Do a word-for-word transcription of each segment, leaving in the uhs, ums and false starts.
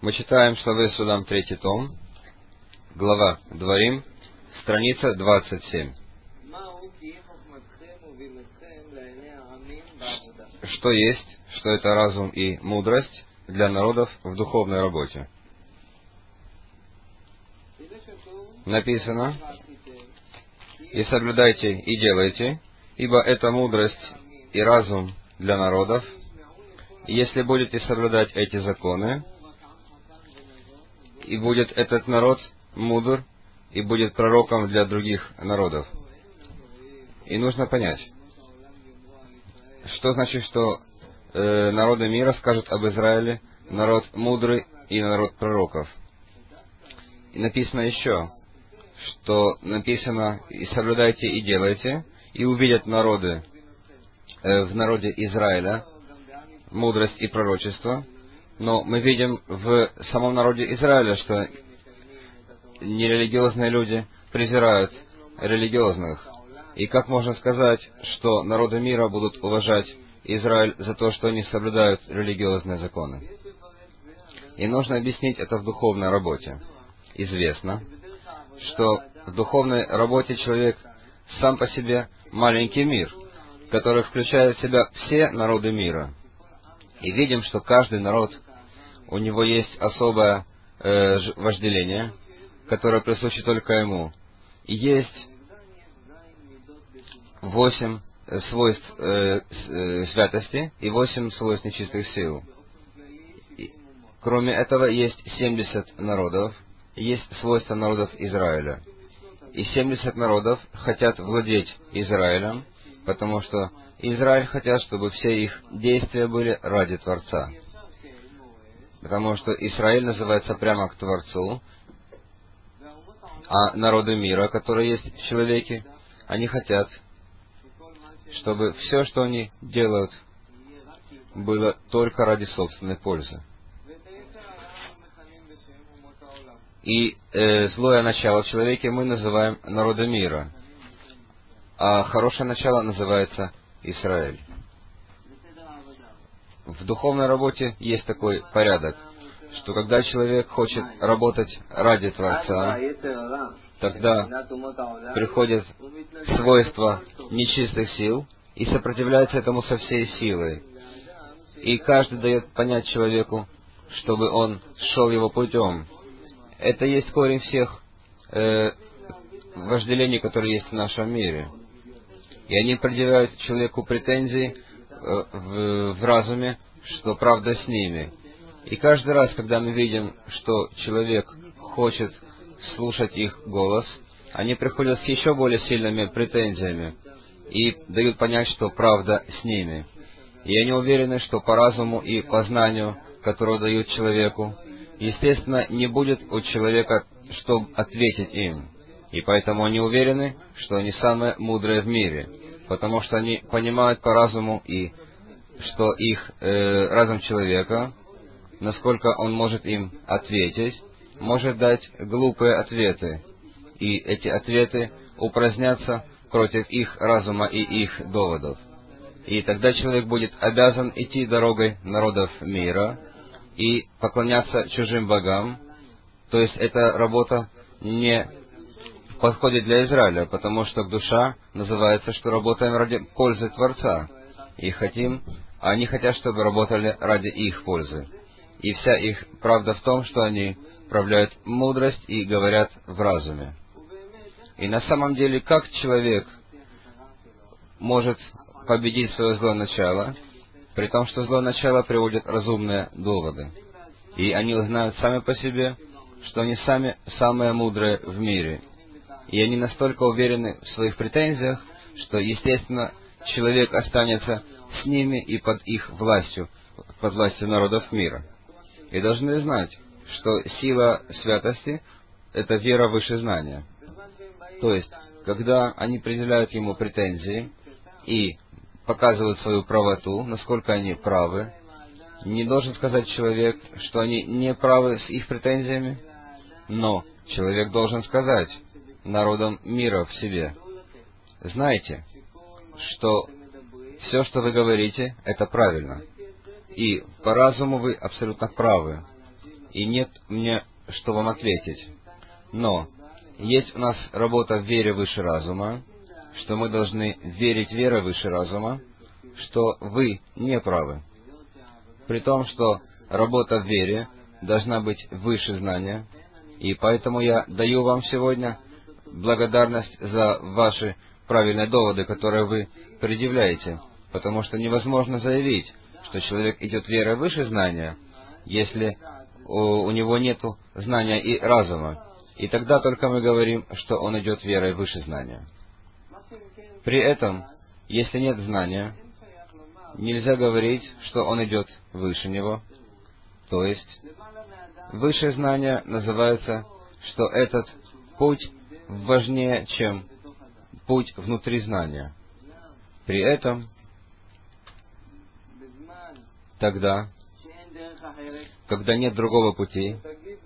Мы читаем Шлаве Судам, третий том, глава Дворим, страница двадцать семь. Что есть, что это разум и мудрость для народов в духовной работе? Написано: «И соблюдайте, и делайте, ибо это мудрость и разум для народов, и если будете соблюдать эти законы, и будет этот народ мудр, и будет пророком для других народов». И нужно понять, что значит, что э, народы мира скажут об Израиле: народ мудрый и народ пророков. И написано еще, что написано: «И соблюдайте, и делайте, и увидят народы э, в народе Израиля мудрость и пророчество». Но мы видим в самом народе Израиля, что нерелигиозные люди презирают религиозных. И как можно сказать, что народы мира будут уважать Израиль за то, что они соблюдают религиозные законы? И нужно объяснить это в духовной работе. Известно, что в духовной работе человек сам по себе маленький мир, который включает в себя все народы мира. И видим, что каждый народ, у него есть особое э, вожделение, которое присуще только ему. И есть восемь свойств э, э, святости и восемь свойств нечистых сил. И, кроме этого, есть семьдесят народов, есть свойства народов Израиля. И семьдесят народов хотят владеть Израилем, потому что Израиль хотят, чтобы все их действия были ради Творца. Потому что Израиль называется прямо к Творцу, а народы мира, которые есть в человеке, они хотят, чтобы все, что они делают, было только ради собственной пользы. И э, злое начало в человеке мы называем народы мира, а хорошее начало называется Израиль. В духовной работе есть такой порядок, что когда человек хочет работать ради Творца, тогда приходят свойства нечистых сил и сопротивляется этому со всей силой. И каждый дает понять человеку, чтобы он шел его путем. Это есть корень всех э, вожделений, которые есть в нашем мире. И они предъявляют человеку претензии э, в, в разуме, что правда с ними. И каждый раз, когда мы видим, что человек хочет слушать их голос, они приходят с еще более сильными претензиями и дают понять, что правда с ними. И они уверены, что по разуму и по знанию, которое дают человеку, естественно, не будет у человека, чтобы ответить им. И поэтому они уверены, что они самые мудрые в мире, потому что они понимают по разуму, и что их э, разум человека, насколько он может им ответить, может дать глупые ответы, и эти ответы упразднятся против их разума и их доводов. И тогда человек будет обязан идти дорогой народов мира и поклоняться чужим богам. То есть эта работа не подходит для Израиля, потому что душа называется, что работаем ради пользы Творца. И хотим, они хотят, чтобы работали ради их пользы. И вся их правда в том, что они проявляют мудрость и говорят в разуме. И на самом деле, как человек может победить свое злое начало, при том, что злое начало приводит разумные доводы. И они знают сами по себе, что они сами самые мудрые в мире. И они настолько уверены в своих претензиях, что, естественно, человек останется с ними и под их властью, под властью народов мира. И должны знать, что сила святости — это вера выше знания. То есть, когда они предъявляют ему претензии и показывают свою правоту, насколько они правы, не должен сказать человек, что они не правы с их претензиями, но человек должен сказать народам мира в себе: знаете, что все, что вы говорите, это правильно, и по разуму вы абсолютно правы. и нет мне, что вам ответить. Но есть у нас работа в вере выше разума, что мы должны верить верой выше разума, что вы не правы. При том, что работа в вере должна быть выше знания, и поэтому я даю вам сегодня благодарность за ваши правильные доводы, которые вы предъявляете, потому что невозможно заявить, что человек идет верой выше знания, если у, у него нет знания и разума. И тогда только мы говорим, что он идет верой выше знания. При этом, если нет знания, нельзя говорить, что он идет выше него. То есть, высшее знание называется, что этот путь важнее, чем путь внутри знания. При этом, тогда, когда нет другого пути,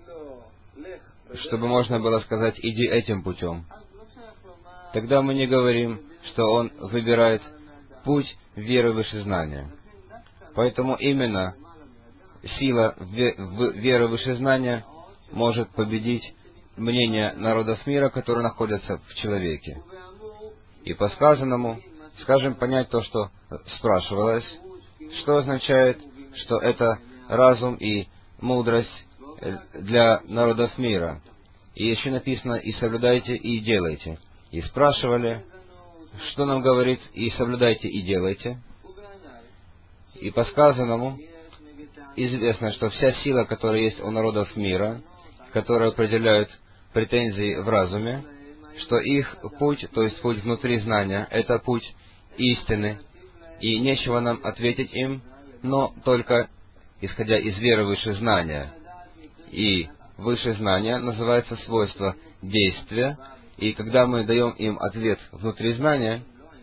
чтобы можно было сказать «иди этим путем», тогда мы не говорим, что он выбирает путь веры выше знания. Поэтому именно сила веры выше знания может победить мнение народов мира, которые находятся в человеке. И по сказанному, скажем, понять то, что спрашивалось, что означает, что это разум и мудрость для народов мира. И еще написано «и соблюдайте, и делайте». И спрашивали, что нам говорит «и соблюдайте, и делайте». И по сказанному известно, что вся сила, которая есть у народов мира, которые определяют претензии в разуме, что их путь, то есть путь внутри знания, это путь истины, и нечего нам ответить им, но только исходя из веры выше знания. И выше знания называется свойство действия, и когда мы даем им ответ внутри знания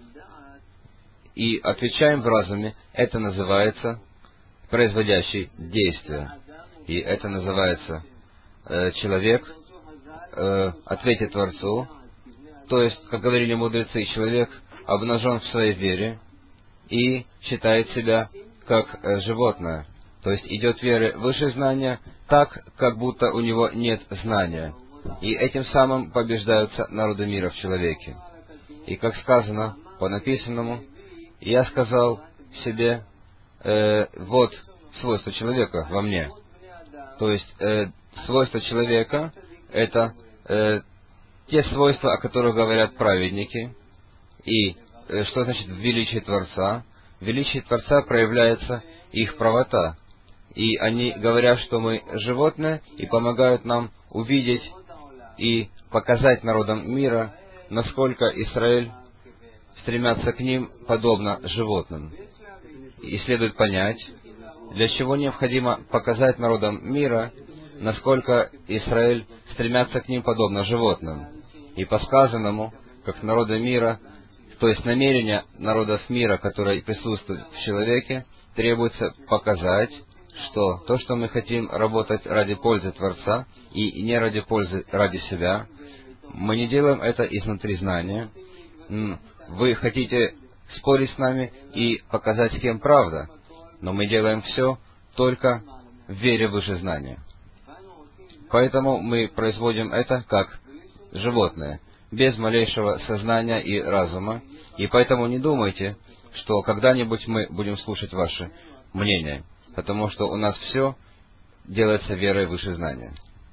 и отвечаем в разуме, это называется производящий действие. И это называется э, человек э, ответит Творцу, то есть, как говорили мудрецы, человек обнажен в своей вере и считает себя как э, животное, то есть идет веры выше знания, так, как будто у него нет знания. И этим самым побеждаются народы мира в человеке. И как сказано по написанному, я сказал себе, э, вот свойство человека во мне. То есть э, свойство человека — это э, те свойства, о которых говорят праведники. И э, что значит величие Творца? В величии Творца проявляется их правота. И они говорят, что мы животные, и помогают нам увидеть и показать народам мира, насколько Израиль стремятся к ним подобно животным. И следует понять, для чего необходимо показать народам мира, насколько Израиль стремятся к ним подобно животным. И по сказанному, как народы мира, то есть намерения народов мира, которые присутствуют в человеке, требуется показать, что то, что мы хотим работать ради пользы Творца и не ради пользы ради себя, мы не делаем это изнутри знания. Вы хотите спорить с нами и показать, с кем правда, но мы делаем все только в вере выше знания. Поэтому мы производим это как животное, без малейшего сознания и разума, и поэтому не думайте, что когда-нибудь мы будем слушать ваши мнения, потому что у нас все делается верой выше знания.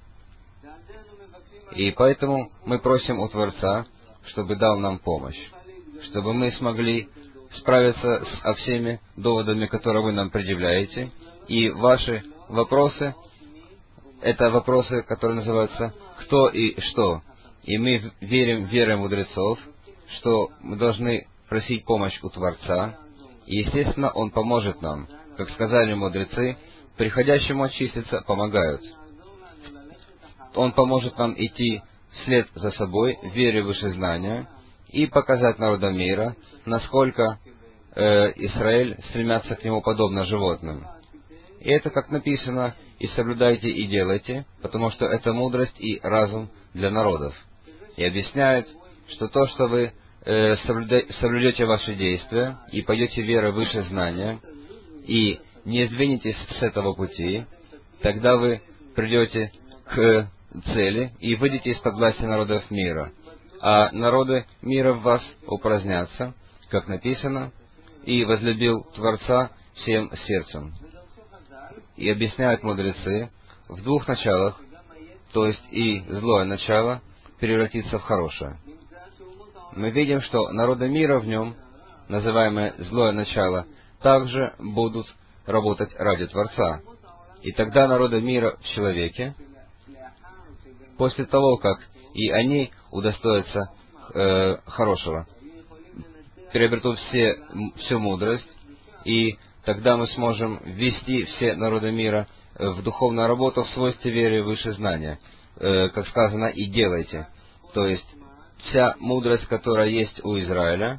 И поэтому мы просим у Творца, чтобы дал нам помощь, чтобы мы смогли справиться со всеми доводами, которые вы нам предъявляете, и ваши вопросы — это вопросы, которые называются «кто» и «что». И мы верим верой мудрецов, что мы должны просить помощь у Творца, и, естественно, Он поможет нам. Как сказали мудрецы, приходящему очиститься помогают. Он поможет нам идти вслед за собой, в вере выше знания, и показать народам мира, насколько э, Израиль стремятся к нему подобно животным. И это, как написано, «и соблюдайте, и делайте», потому что это мудрость и разум для народов. И объясняет, что то, что вы э, соблюда... соблюдете ваши действия и пойдете верой выше знания, и не сдвинетесь с этого пути, тогда вы придете к цели и выйдете из-под власти народов мира, а народы мира в вас упразднятся, как написано, и возлюбил Творца всем сердцем. И объясняют мудрецы, в двух началах, то есть и злое начало, превратится в хорошее. Мы видим, что народы мира в нем, называемое злое начало, также будут работать ради Творца. И тогда народы мира в человеке, после того, как и они удостоятся э, хорошего, приобретут все, всю мудрость, и тогда мы сможем ввести все народы мира в духовную работу в свойстве веры выше знания. Э, как сказано, и делайте. То есть, вся мудрость, которая есть у Израиля,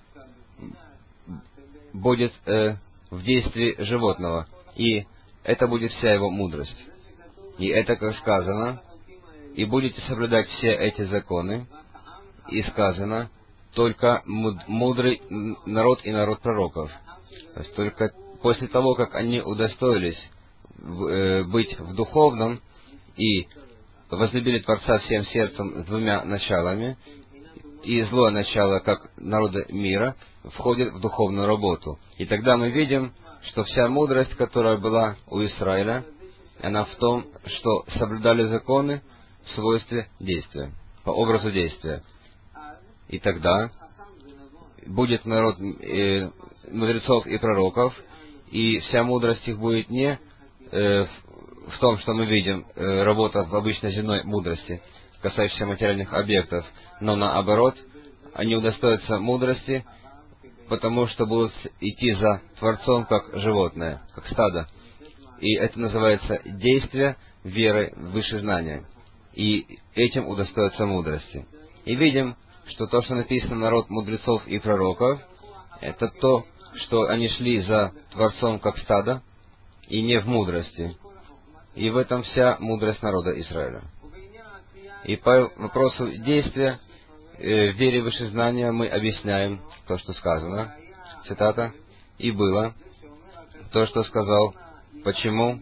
будет э, в действии животного. И это будет вся его мудрость. И это, как сказано, и будете соблюдать все эти законы, и сказано, только мудрый народ и народ пророков. То есть только после того, как они удостоились быть в духовном и возлюбили Творца всем сердцем с двумя началами, и злое начало, как народы мира, входит в духовную работу. И тогда мы видим, что вся мудрость, которая была у Израиля, она в том, что соблюдали законы в свойстве действия, по образу действия. И тогда будет народ э, мудрецов и пророков, и вся мудрость их будет не э, в том, что мы видим, э, работа в обычной земной мудрости, касающейся материальных объектов, но наоборот, они удостоятся мудрости, потому что будут идти за Творцом, как животное, как стадо. И это называется действие веры выше знания. И этим удостоятся мудрости. И видим, что то, что написано народ мудрецов и пророков, это то, что они шли за Творцом, как стадо, и не в мудрости. И в этом вся мудрость народа Израиля. И по вопросу действия, э, в вере выше знания мы объясняем то, что сказано, цитата, «И было то, что сказал, почему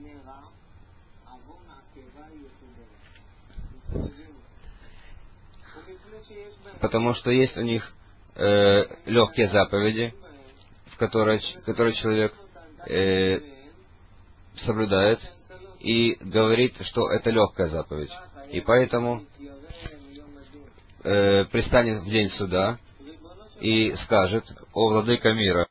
потому что есть у них э, легкие заповеди, в которые, которые человек э, соблюдает, и говорит, что это легкая заповедь. И поэтому э, пристанет в день суда и скажет: «О, владыка мира».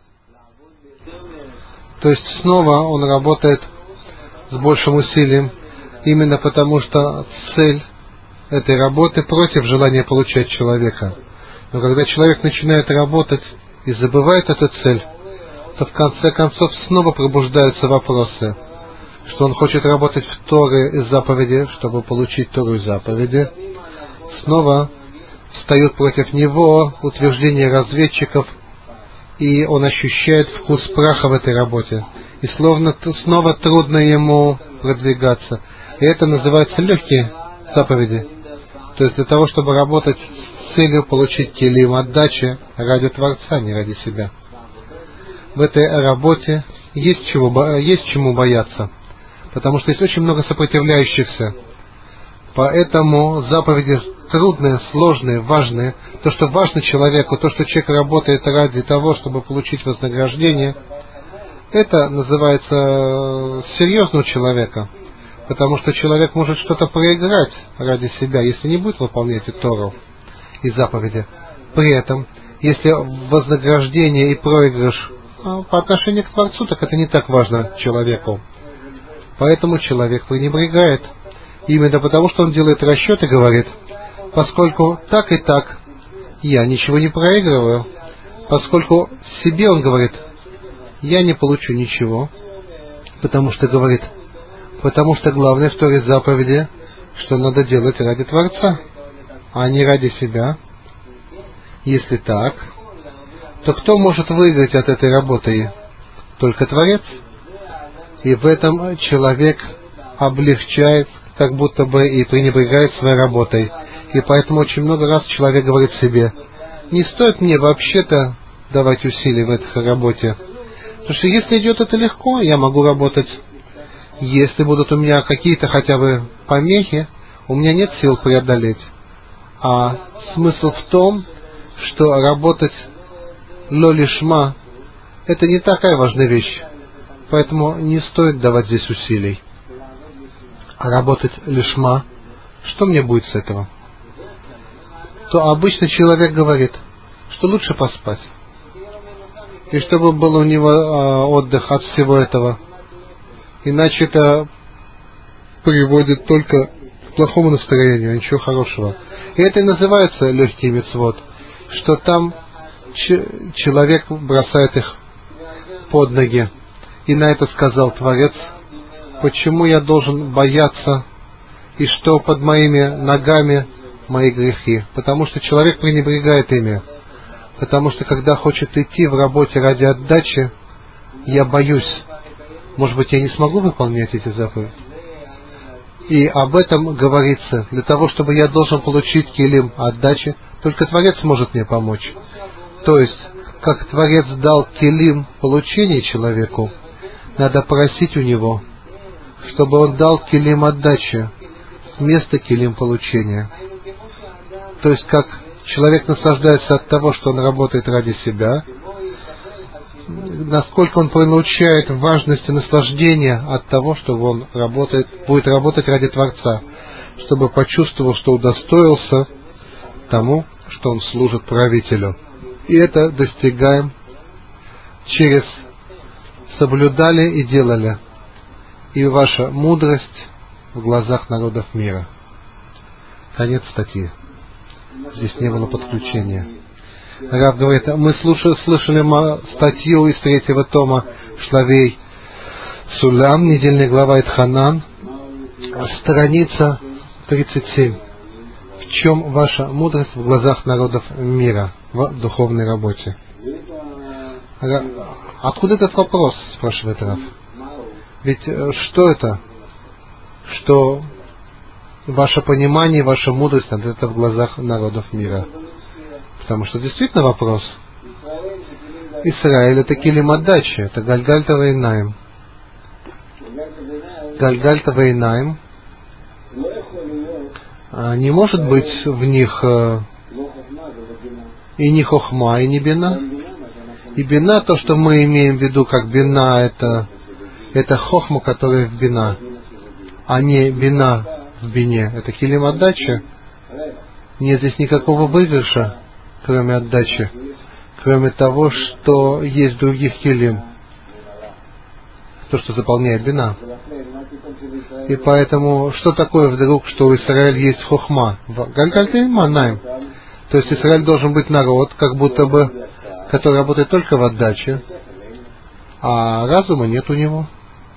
То есть снова он работает с большим усилием, именно потому что цель этой работы против желания получать человека. Но когда человек начинает работать и забывает эту цель, то в конце концов снова пробуждаются вопросы, что он хочет работать в Торе и заповеди, чтобы получить Тору и заповеди. Снова встают против него утверждения разведчиков, и он ощущает вкус праха в этой работе. И словно снова трудно ему продвигаться. И это называется легкие заповеди. То есть для того, чтобы работать с целью получить келим отдачи ради Творца, не ради себя. В этой работе есть, чего, есть чему бояться. Потому что есть очень много сопротивляющихся. Поэтому заповеди трудные, сложные, важные. То, что важно человеку, то, что человек работает ради того, чтобы получить вознаграждение, это называется серьезно у человека. Потому что человек может что-то проиграть ради себя, если не будет выполнять эту Тору и заповеди. При этом, если вознаграждение и проигрыш по отношению к Творцу, так это не так важно человеку. Поэтому человек пренебрегает. Именно потому, что он делает расчет и говорит: поскольку так и так я ничего не проигрываю, поскольку себе он говорит: я не получу ничего, потому что говорит, потому что главное в Торе заповеди, что надо делать ради Творца, а не ради себя. Если так, то кто может выиграть от этой работы? Только Творец. И в этом человек облегчает, как будто бы и пренебрегает своей работой. И поэтому очень много раз человек говорит себе: не стоит мне вообще-то давать усилий в этой работе. Потому что если идет это легко, я могу работать. Если будут у меня какие-то хотя бы помехи, у меня нет сил преодолеть. А смысл в том, что работать ло-лишма — это не такая важная вещь. Поэтому не стоит давать здесь усилий. А работать лишма, что мне будет с этого? То обычно человек говорит, что лучше поспать. И чтобы был у него а, отдых от всего этого. Иначе это приводит только к плохому настроению, ничего хорошего. И это и называется легкий мицвот, что там ч- человек бросает их под ноги. И на это сказал Творец: почему я должен бояться, и что под моими ногами мои грехи? Потому что человек пренебрегает ими. Потому что когда хочет идти в работе ради отдачи, я боюсь, может быть, я не смогу выполнять эти заповеди. И об этом говорится. Для того, чтобы я должен получить килим отдачи, только Творец может мне помочь. То есть, как Творец дал килим получения человеку, надо просить у него, чтобы он дал килим отдачи вместо килим получения. То есть, как человек наслаждается от того, что он работает ради себя, насколько он получает важность и наслаждение от того, что он работает, будет работать ради Творца, чтобы почувствовал, что удостоился тому, что он служит правителю. И это достигаем через соблюдали и делали, и ваша мудрость в глазах народов мира. Конец статьи. Здесь не было подключения. Рав говорит, мы слушали, слышали статью из третьего тома Шлавей Сулям, недельная глава Итханан, страница тридцать семь. В чем ваша мудрость в глазах народов мира в духовной работе? Откуда этот вопрос, спрашивает Рав? Ведь что это? Что ваше понимание, ваша мудрость, это в глазах народов мира. Потому что действительно вопрос. Израиль — это килим отдачи, это Гальгальта Вейнаим. Гальгальта Вейнаим. Не может быть в них и не хохма, и не бина. И бина, то, что мы имеем в виду как бина, это, это хохма, которая в бина, а не бина в бине. Это килим отдачи. Нет здесь никакого выигрыша, кроме отдачи, кроме того, что есть других килим, то, что заполняет бина. И поэтому, что такое вдруг, что у Израиля есть хохма? Гальгальта Манаим. То есть Израиль должен быть народ, как будто бы, который работает только в отдаче, а разума нет у него.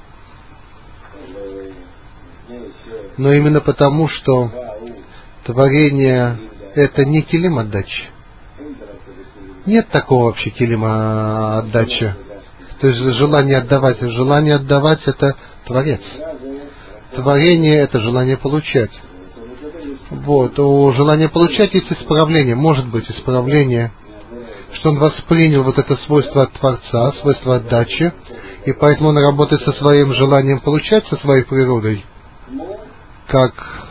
Но именно потому, что творение — это не килим отдачи. Нет такого вообще килима отдачи. То есть желание отдавать. Желание отдавать — это Творец. Творение — это желание получать. Вот. У желания получать есть исправление. Может быть исправление, что он воспринял вот это свойство от Творца, свойство отдачи, и поэтому он работает со своим желанием получать, со своей природой, как,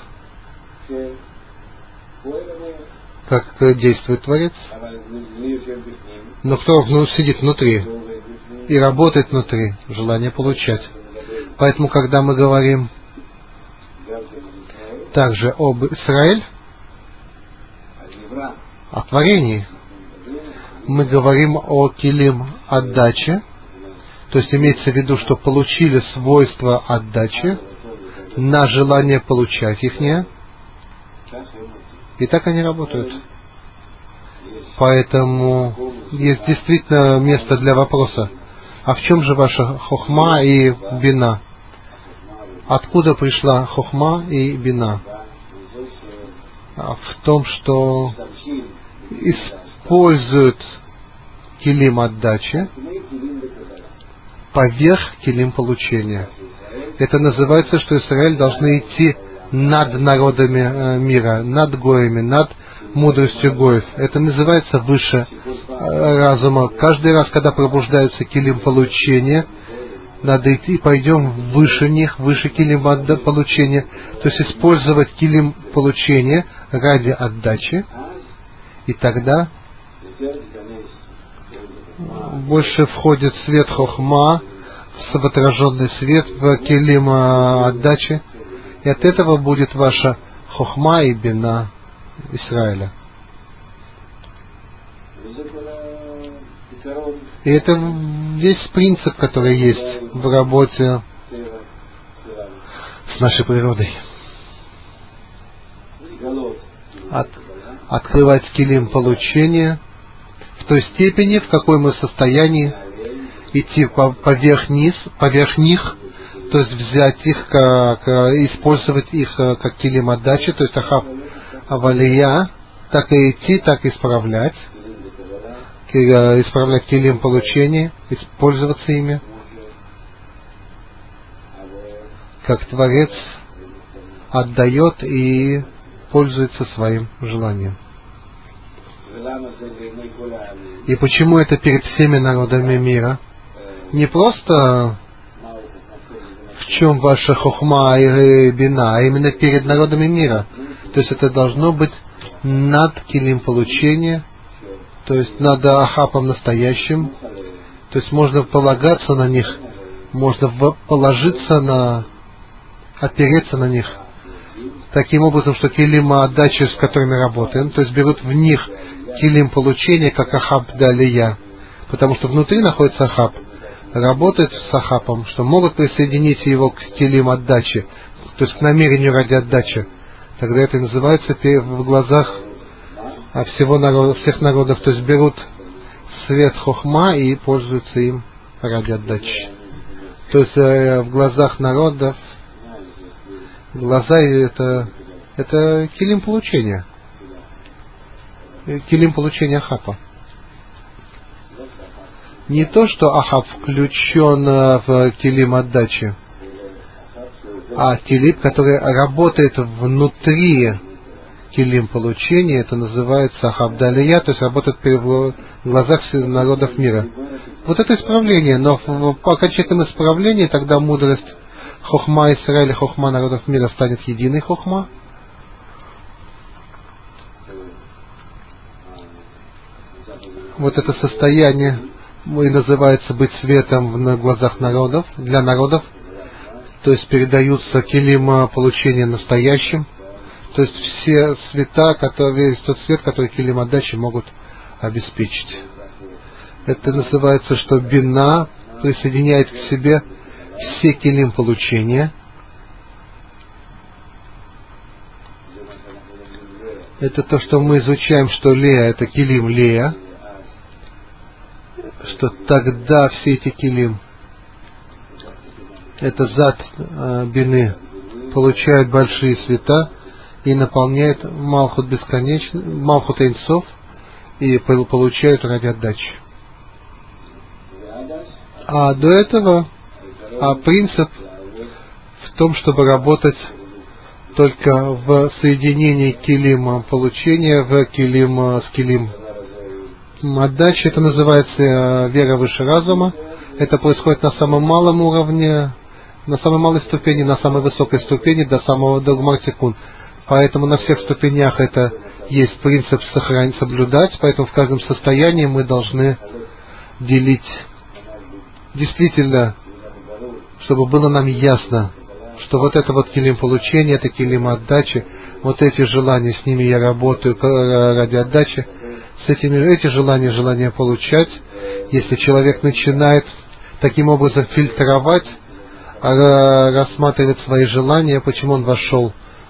как действует Творец. Но кто ну, сидит внутри и работает внутри, желание получать. Поэтому, когда мы говорим также об Израиле, о творении, мы говорим о килим отдачи, то есть имеется в виду, что получили свойства отдачи на желание получать их, и так они работают. Поэтому есть действительно место для вопроса. А в чем же ваша хохма и бина? Откуда пришла хохма и бина? В том, что используют килим отдачи поверх килим получения. Это называется, что Израиль должны идти над народами мира, над гоями, над мудростью гоев. Это называется выше разума. Каждый раз, когда пробуждается килим получения, надо идти, пойдем выше них, выше килим получения, то есть использовать килим получения ради отдачи, и тогда больше входит свет хохма, в отраженный свет в килим отдачи, и от этого будет ваша хохма и бина Израиля. И это весь принцип, который есть в работе с нашей природой. От, открывать килим получения в той степени, в какой мы в состоянии идти по, поверх, низ, поверх них, то есть взять их, как, использовать их как килим отдачи, то есть ахав авалия, так и идти, так и исправлять, исправлять килим получения, использоваться ими, как Творец отдает и пользуется своим желанием. И почему это перед всеми народами мира? Не просто в чем ваша хохма и бина, а именно перед народами мира. То есть это должно быть над килим получения, то есть над ахапом настоящим. То есть можно полагаться на них, можно положиться на, опереться на них. Таким образом, что килим отдачи, с которыми работаем, то есть берут в них килим получения, как ахаб далия, потому что внутри находится ахаб, работают с ахапом, что могут присоединить его к килим отдачи, то есть к намерению ради отдачи. Тогда это называется в глазах всего народа, всех народов, то есть берут свет хохма и пользуются им ради отдачи. То есть э, в глазах народов глаза это, это килим получения. Килим получения ахапа. Не то, что ахап включен в килим отдачи, а килим, который работает внутри килим получения, это называется ахаб далия, то есть работает в глазах народов мира. Вот это исправление, но по окончательному исправлению тогда мудрость хохма Израиля, хохма народов мира станет единой хохма. Вот это состояние и называется быть светом на глазах народов, для народов, то есть передаются килим получения настоящим, то есть все света, которые, весь тот свет, который килим отдачи могут обеспечить. Это называется, что бина присоединяет к себе все килим получения. Это то, что мы изучаем, что лея, это килим лея, что тогда все эти килим, это зад э, бины, получают большие света и наполняют Малхут бесконечно, Малхут Эйн Соф, и получают ради отдачи. А до этого а принцип в том, чтобы работать только в соединении килима получения в килим с килим отдачи. Это называется вера выше разума. Это происходит на самом малом уровне, на самой малой ступени, на самой высокой ступени, до самого до гмар-тикун. Поэтому на всех ступенях это есть принцип сохранить, соблюдать, поэтому в каждом состоянии мы должны делить. Действительно, чтобы было нам ясно, что вот это вот килим получения, это килим отдачи, вот эти желания, с ними я работаю ради отдачи, с этими, эти желания, желания получать, если человек начинает таким образом фильтровать, рассматривать свои желания, почему он вошел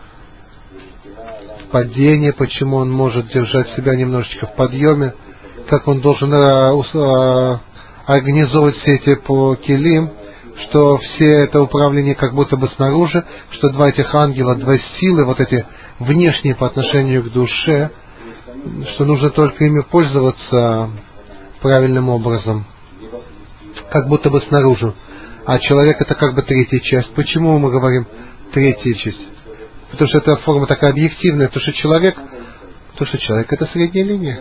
в падение, почему он может держать себя немножечко в подъеме, как он должен организовывать все эти по килим, что все это управление как будто бы снаружи, что два этих ангела, два силы, вот эти внешние по отношению к душе, что нужно только ими пользоваться правильным образом, как будто бы снаружи. А человек это как бы третья часть. Почему мы говорим третья часть? Потому что эта форма такая объективная, потому что человек, потому что человек это средняя линия.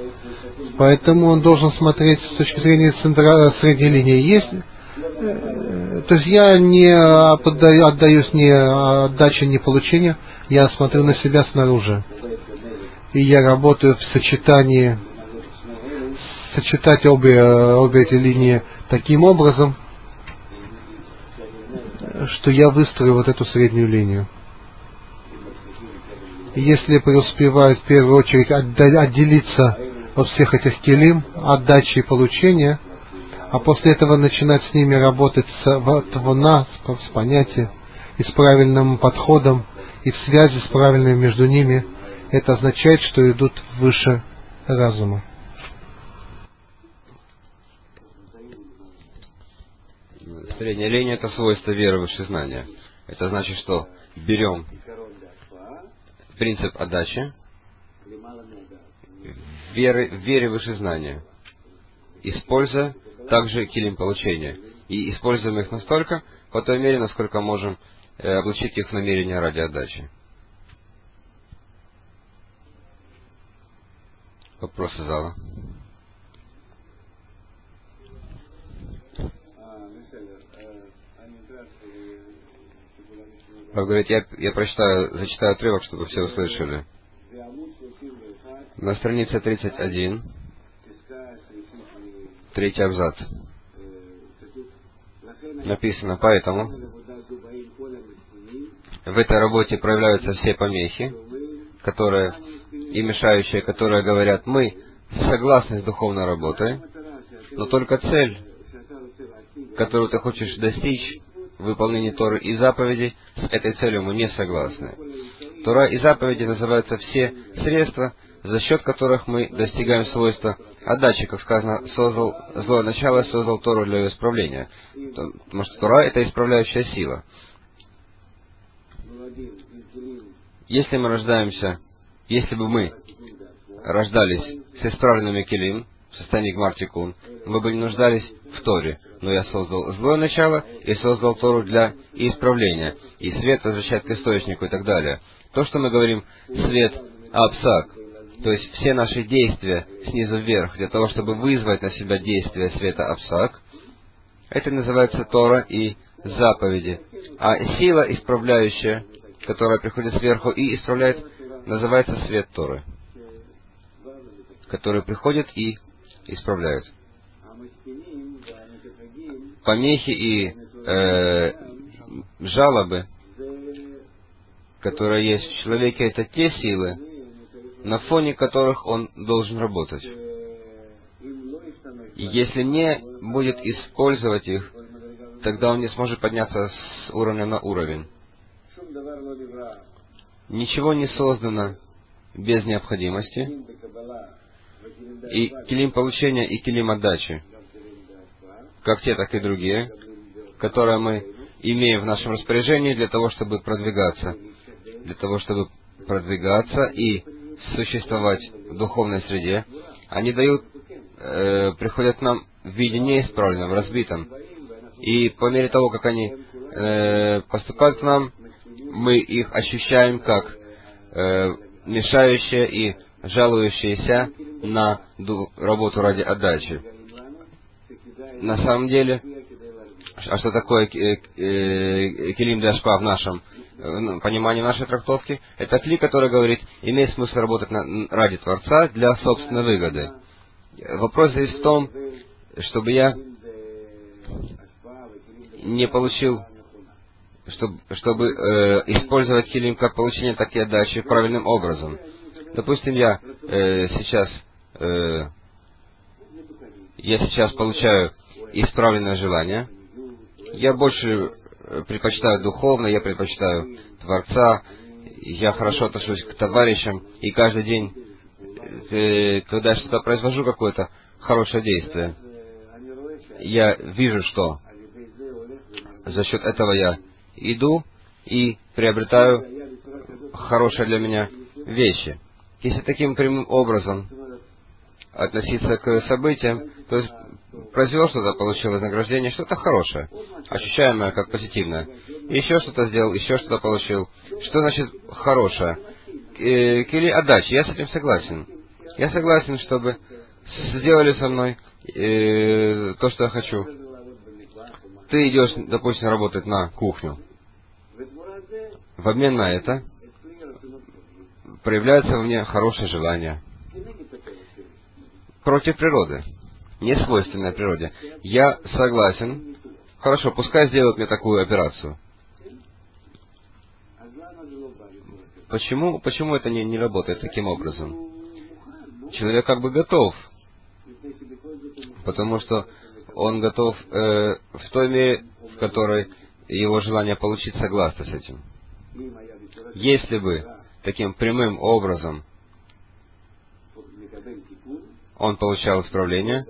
Поэтому он должен смотреть с точки зрения центра, средней линии. Есть То есть я не отдаю, отдаюсь ни отдаче, ни получению, я смотрю на себя снаружи. И я работаю в сочетании, сочетать обе, обе эти линии таким образом, что я выстрою вот эту среднюю линию. И если преуспеваю в первую очередь отделиться от всех этих келим, отдачи и получения, а после этого начинать с ними работать с, вот, в нас, с понятием, и с правильным подходом, и в связи с правильными между ними, это означает, что идут выше разума. Средняя линия — это свойство веры выше знания. Это значит, что берем принцип отдачи, веры, вере выше знания, используя также килим получения. И используем их настолько, по той мере, насколько можем э, облачить их в намерение ради отдачи. Вопросы зала? Вы говорите, я, я прочитаю, зачитаю отрывок, чтобы все услышали. На странице тридцать один, третий абзац. Написано: поэтому в этой работе проявляются все помехи, которые и мешающие, которые говорят: мы согласны с духовной работой, но только цель, которую ты хочешь достичь, выполнение Торы и заповедей, с этой целью мы не согласны. Тора и заповеди называются все средства, за счет которых мы достигаем свойства отдачи, как сказано, создал злое начало, создал Тору для ее исправления. Потому что Тора — это исправляющая сила. Если мы рождаемся, если бы мы рождались с исправленными келим, в состоянии гмар-тикун, мы бы не нуждались в Торе. Но я создал злое начало и создал Тору для исправления, и свет возвращает к источнику и так далее. То, что мы говорим свет апсак, то есть все наши действия снизу вверх, для того, чтобы вызвать на себя действие света апсак, это называется Тора и заповеди. А сила исправляющая, которая приходит сверху и исправляет, называется свет Торы, который приходит и исправляет. Помехи и э, жалобы, которые есть в человеке, это те силы, на фоне которых он должен работать. И если не будет использовать их, тогда он не сможет подняться с уровня на уровень. Ничего не создано без необходимости. И килим получения, и килим отдачи, как те, так и другие, которые мы имеем в нашем распоряжении для того, чтобы продвигаться, для того, чтобы продвигаться и существовать в духовной среде, они дают, э, приходят к нам в виде неисправленном, разбитом. И по мере того, как они э, поступают к нам, мы их ощущаем как э, мешающие и жалующиеся на работу ради отдачи. На самом деле, а что такое килим дашпа в нашем в понимании нашей трактовки? Это кли, который говорит, имеет смысл работать на, ради Творца для собственной выгоды. Вопрос здесь в том, чтобы я не получил, чтобы, чтобы э, использовать килим как получение, так и отдачи правильным образом. Допустим, я э, сейчас э, я сейчас получаю исправленное желание. Я больше предпочитаю духовно, я предпочитаю Творца, я хорошо отношусь к товарищам, и каждый день, э, когда я что-то произвожу, какое-то хорошее действие, я вижу, что за счет этого я иду и приобретаю хорошие для меня вещи. Если таким прямым образом относиться к событиям, то есть произвел что-то, получил вознаграждение, что-то хорошее, ощущаемое как позитивное. Еще что-то сделал, еще что-то получил. Что значит хорошее? Кили отдачи, я с этим согласен. Я согласен, чтобы сделали со мной э, то, что я хочу. ты идешь, допустим, работать на кухню. В обмен на это проявляется во мне хорошее желание. Против природы. Не свойственное природе. Я согласен. Хорошо, пускай сделают мне такую операцию. Почему, почему это не, не работает таким образом? Человек как бы готов. Потому что он готов э, в той мере, в которой его желание получить согласно с этим. Если бы таким прямым образом он получал исправление,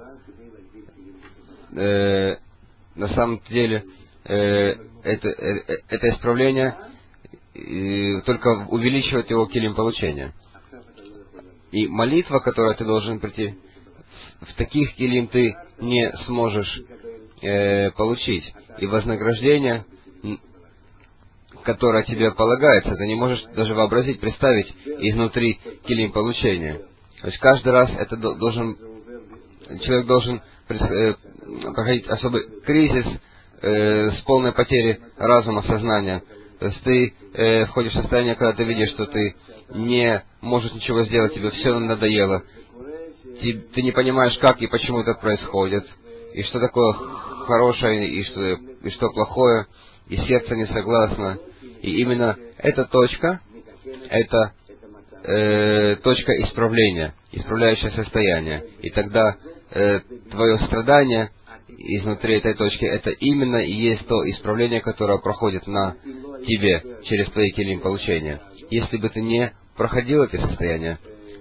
э, на самом деле э, это, э, это исправление э, только увеличивает его килим получения. И молитва, которую ты должен прийти, в таких килим ты не сможешь э, получить. И вознаграждение, которое тебе полагается, ты не можешь даже вообразить, представить изнутри килим получения. То есть каждый раз это должен, человек должен э, проходить особый кризис э, с полной потерей разума, сознания. То есть ты э, входишь в состояние, когда ты видишь, что ты не можешь ничего сделать, тебе все надоело. Ты, ты не понимаешь, как и почему это происходит, и что такое хорошее, и что, и что плохое, и сердце не согласно. И именно эта точка, это э, точка исправления, исправляющее состояние. И тогда э, твое страдание изнутри этой точки, это именно и есть то исправление, которое проходит на тебе через твои килим получения. Если бы ты не проходил эти состояния,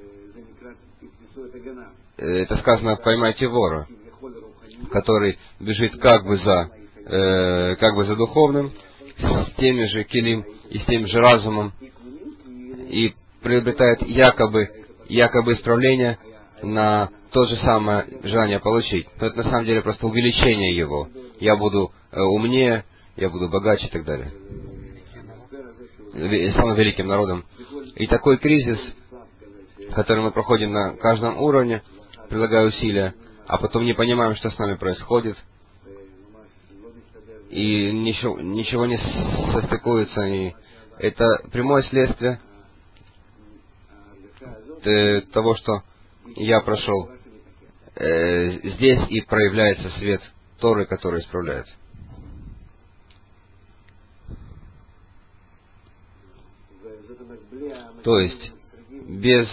это сказано, поймайте вора, который бежит как бы за, э, как бы за духовным, с теми же килим и с тем же разумом, и приобретает якобы, якобы исправление на то же самое желание получить. Но это на самом деле просто увеличение его. Я буду э, умнее, я буду богаче и так далее. Самым великим народом. И такой кризис, который мы проходим на каждом уровне, прилагая усилия, а потом не понимаем, что с нами происходит, и ничего, ничего не состыкуется, и это прямое следствие того, что я прошел. Здесь и проявляется свет Торы, который исправляет. То есть, без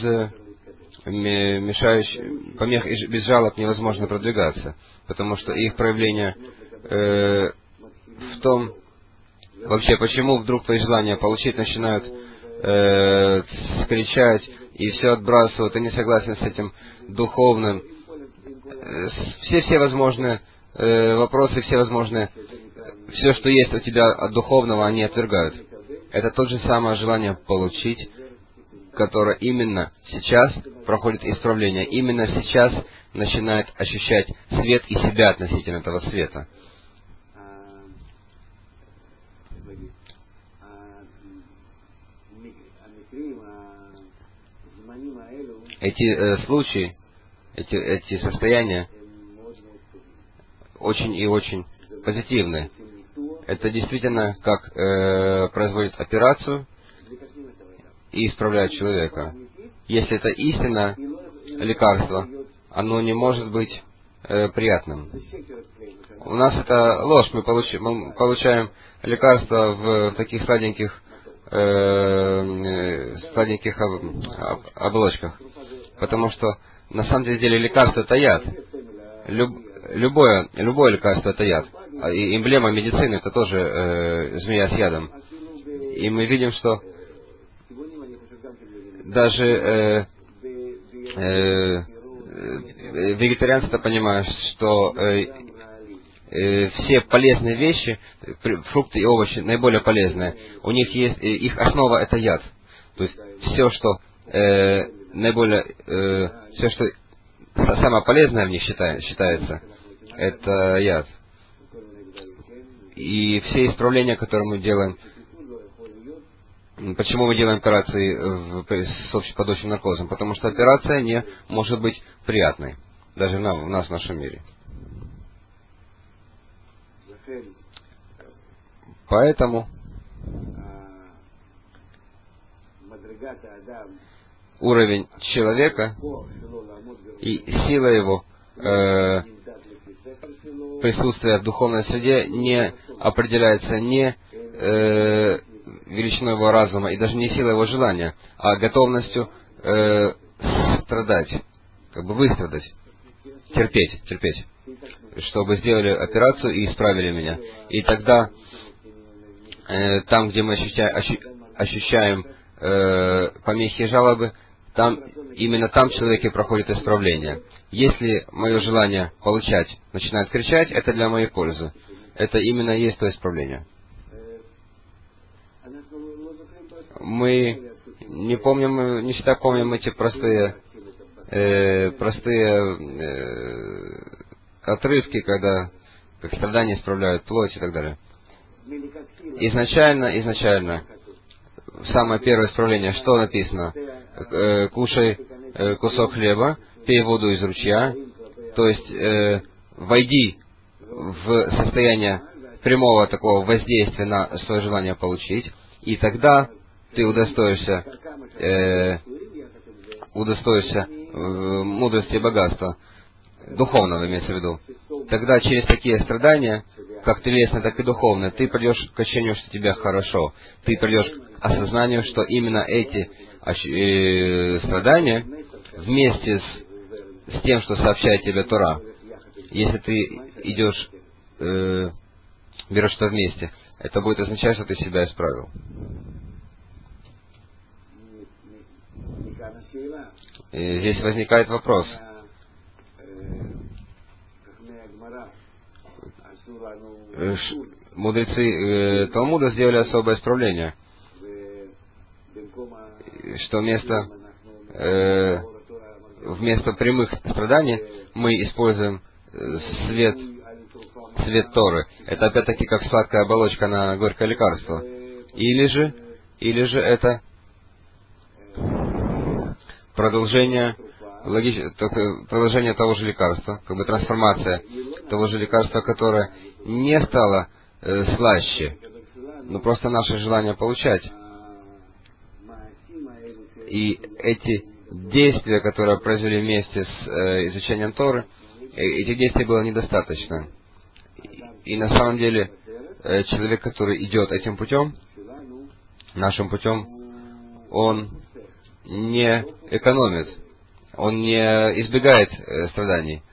мешающих помех и без жалоб невозможно продвигаться, потому что их проявление э, в том, вообще, почему вдруг твои желания получить начинают э, кричать и все отбрасывают, и не согласен с этим духовным. Все все возможные э, вопросы, все возможные, все, что есть у тебя от духовного, они отвергают. Это тот же самое желание получить, которое именно сейчас проходит исправление, именно сейчас начинает ощущать свет и себя относительно этого света. Эти э, случаи, эти, эти состояния очень и очень позитивны. Это действительно как э, производит операцию и исправляет человека. Если это истинно лекарство, оно не может быть э, приятным. У нас это ложь, мы, получи, мы получаем лекарства в таких сладеньких, э, сладеньких об, об, оболочках. Потому что на самом деле лекарство это яд. Люб, любое, любое лекарство это яд. И эмблема медицины это тоже э, змея с ядом. И мы видим, что даже э, э, вегетарианцы-то понимают, что э, э, все полезные вещи, фрукты и овощи наиболее полезные, у них есть, их основа это яд. То есть все, что э, наиболее, э, все, что самое полезное в них считается, считается, это яд. И все исправления, которые мы делаем, почему мы делаем операции в, с под общим наркозом? Потому что операция не может быть приятной, даже в нас, в нашем мире. Поэтому уровень человека и сила его э, присутствия в духовной среде не определяется не э, величиной его разума и даже не силой его желания, а готовностью э, страдать, как бы выстрадать, терпеть, терпеть, чтобы сделали операцию и исправили меня. И тогда э, там, где мы ощущаем, ощу, ощущаем э, помехи и жалобы, там, именно там в человеке проходит исправление. Если мое желание получать начинает кричать, это для моей пользы. Это именно есть то исправление. Мы не помним, не всегда помним эти простые, э, простые э, отрывки, когда как страдания исправляют плоть и так далее. Изначально, изначально, самое первое исправление, что написано? Э, кушай э, кусок хлеба, пей воду из ручья, то есть э, войди в состояние прямого такого воздействия на свое желание получить, и тогда ты удостоишься, э, удостоишься э, мудрости и богатства, духовного имеется в виду. Тогда через такие страдания, как телесные, так и духовные, ты придешь к ощущению, что тебе хорошо, ты придешь к осознанию, что именно эти э, страдания вместе с, с тем, что сообщает тебе Тора, если ты идешь, э, берешь это вместе, это будет означать, что ты себя исправил. И здесь возникает вопрос. Мудрецы э, Талмуда сделали особое исправление, что вместо, э, вместо прямых страданий мы используем свет, свет Торы. Это опять-таки как сладкая оболочка на горькое лекарство. Или же, или же это продолжение, логич... продолжение того же лекарства, как бы трансформация того же лекарства, которое не стало э, слаще, но просто наше желание получать. И эти действия, которые произвели вместе с э, изучением Торы, э, этих действий было недостаточно. И, и на самом деле э, человек, который идет этим путем, нашим путем, он не экономит, он не избегает э, страданий.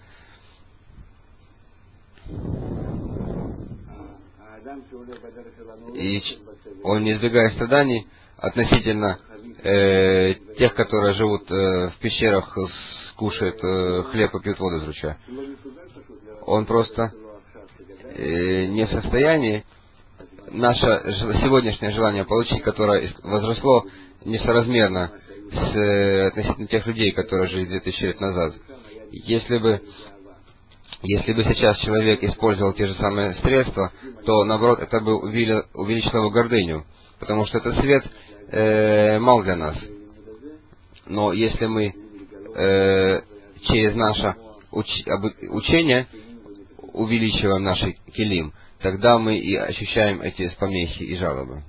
И он не избегает страданий относительно э, тех, которые живут э, в пещерах, скушают э, хлеб и пьют воду из ручья. Он просто э, не в состоянии наше сегодняшнее желание получить, которое возросло несоразмерно с э, относительно тех людей, которые жили две тысячи лет назад. Если бы Если бы сейчас человек использовал те же самые средства, то, наоборот, это бы увеличило его гордыню, потому что этот свет э, мал для нас. Но если мы э, через наше уч- учение увеличиваем наш килим, тогда мы и ощущаем эти помехи и жалобы.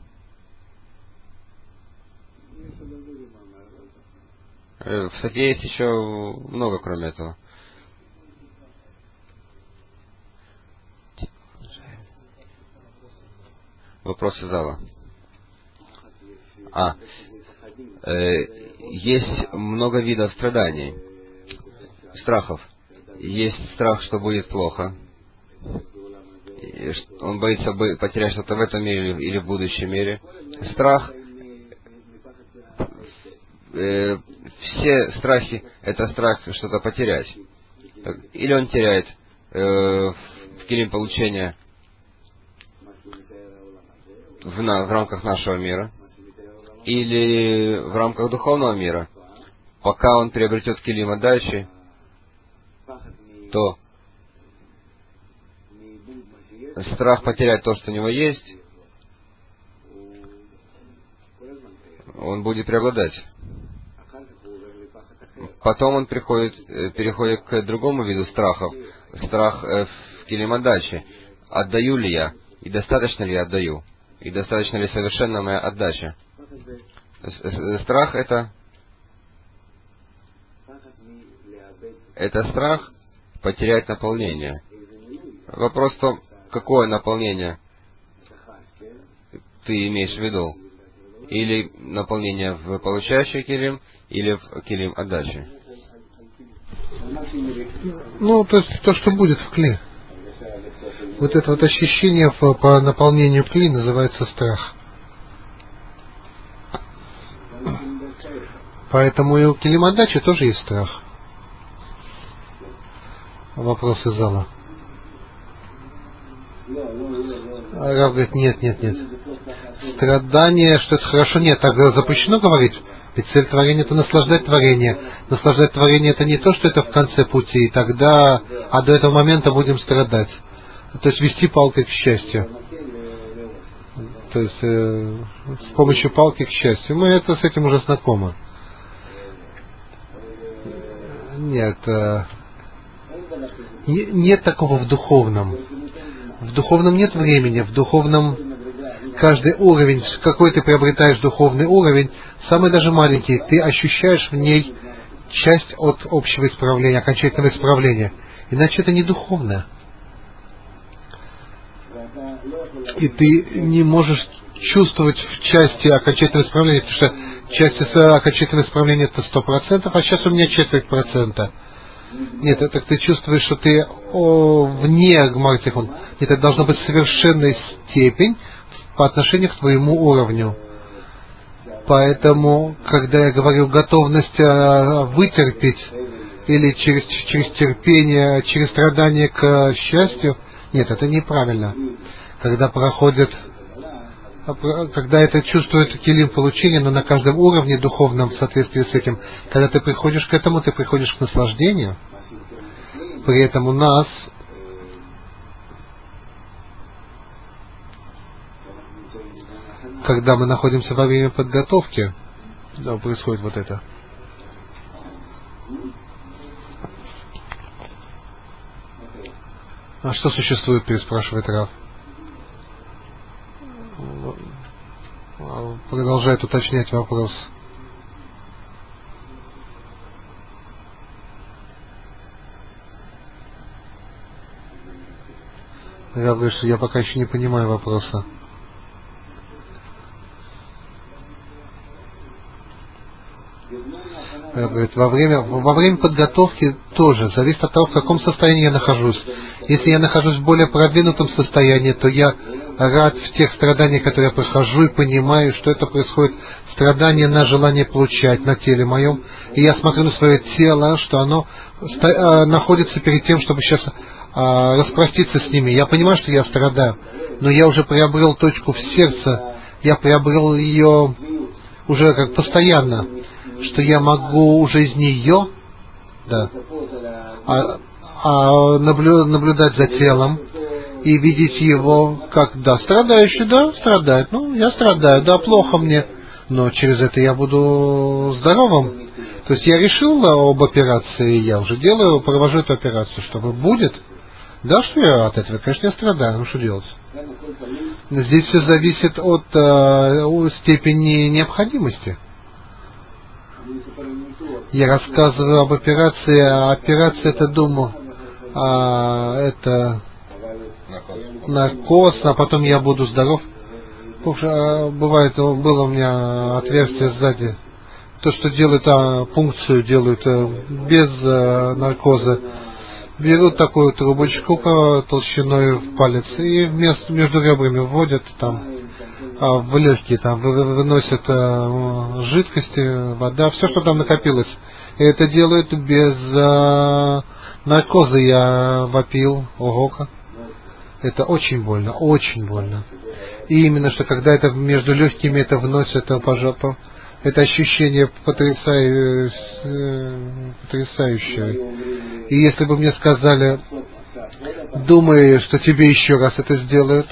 Э, в статье есть еще много, кроме этого. Вопросы зала. А, э, есть много видов страданий, страхов. Есть страх, что будет плохо. Он боится потерять что-то в этом мире или в будущем мире. Страх, э, все страхи, это страх что-то потерять. Или он теряет э, в килим получения В, на, в рамках нашего мира, или в рамках духовного мира. Пока он приобретет килим дальше, то страх потерять то, что у него есть, он будет преобладать. Потом он приходит, переходит к другому виду страхов. Страх в килим дальше. Отдаю ли я? И достаточно ли я отдаю? И достаточно ли совершенна моя отдача? Страх это... Это страх потерять наполнение. Вопрос в том, какое наполнение ты имеешь в виду? Или наполнение в получающий килим, или в килим отдачи? Ну, то есть то, что будет в кли. Вот это вот ощущение по, по наполнению кли называется страх. Поэтому и у килим отдачи тоже есть страх. Вопрос из зала. Рав говорит, нет, нет, нет. Страдание, что это хорошо, нет, так запрещено говорить. Ведь цель творения — это наслаждать творение. Наслаждать творение — это не то, что это в конце пути, и тогда, а до этого момента будем страдать. То есть вести палкой к счастью. То есть э, с помощью палки к счастью. Мы это с этим уже знакомы. Нет, э, не, нет такого в духовном. В духовном нет времени, в духовном каждый уровень, какой ты приобретаешь духовный уровень, самый даже маленький, ты ощущаешь в ней часть от общего исправления, окончательного исправления. Иначе это не духовное. И ты не можешь чувствовать в части окончательного исправления, потому что часть окончательного исправления это сто процентов, а сейчас у меня четверть процента. Нет, это ты чувствуешь, что ты о, вне Гмартихон. Это должна быть совершенная степень по отношению к твоему уровню. Поэтому, когда я говорю готовность а, вытерпеть или через, через терпение, через страдание к счастью, нет, это неправильно. Когда проходит, когда это чувствует килим получения, но на каждом уровне духовном в соответствии с этим, когда ты приходишь к этому, ты приходишь к наслаждению. При этом у нас когда мы находимся во время подготовки, да, происходит вот это. А что существует, переспрашивает Рав. Продолжает уточнять вопрос. Рав говорит, что я пока еще не понимаю вопроса. Говорит, во время, во время подготовки тоже зависит от того, в каком состоянии я нахожусь. Если я нахожусь в более продвинутом состоянии, то я рад в тех страданиях, которые я прохожу, и понимаю, что это происходит страдание на желание получать на теле моем. И я смотрю на свое тело, что оно ста- находится перед тем, чтобы сейчас а, распроститься с ними. Я понимаю, что я страдаю, но я уже приобрел точку в сердце, я приобрел ее уже как постоянно, что я могу уже из нее, да, а, а наблю, наблюдать за телом и видеть его как, да, страдающий, да, страдает, ну, я страдаю, да, плохо мне, но через это я буду здоровым. То есть я решил об операции, я уже делаю, провожу эту операцию, чтобы будет, да, что я от этого, конечно, я страдаю, ну, что делать? Здесь все зависит от э, степени необходимости. Я рассказываю об операции, а операция это, думаю, а, это наркоз, а потом я буду здоров. Бывает, было у меня отверстие сзади. То, что делают, а, пункцию делают а, без а, наркоза. Берут такую трубочку толщиной в палец и вместо, между ребрами вводят там а, в легкие, там выносят а, жидкости, вода, все, что там накопилось. И это делают без а, наркоза. Я вопил, ого-ка. Это очень больно, очень больно. И именно, что когда это между легкими это вносят, это, пожалуйста, это ощущение потрясающее, потрясающее. И если бы мне сказали, думай, что тебе еще раз это сделают,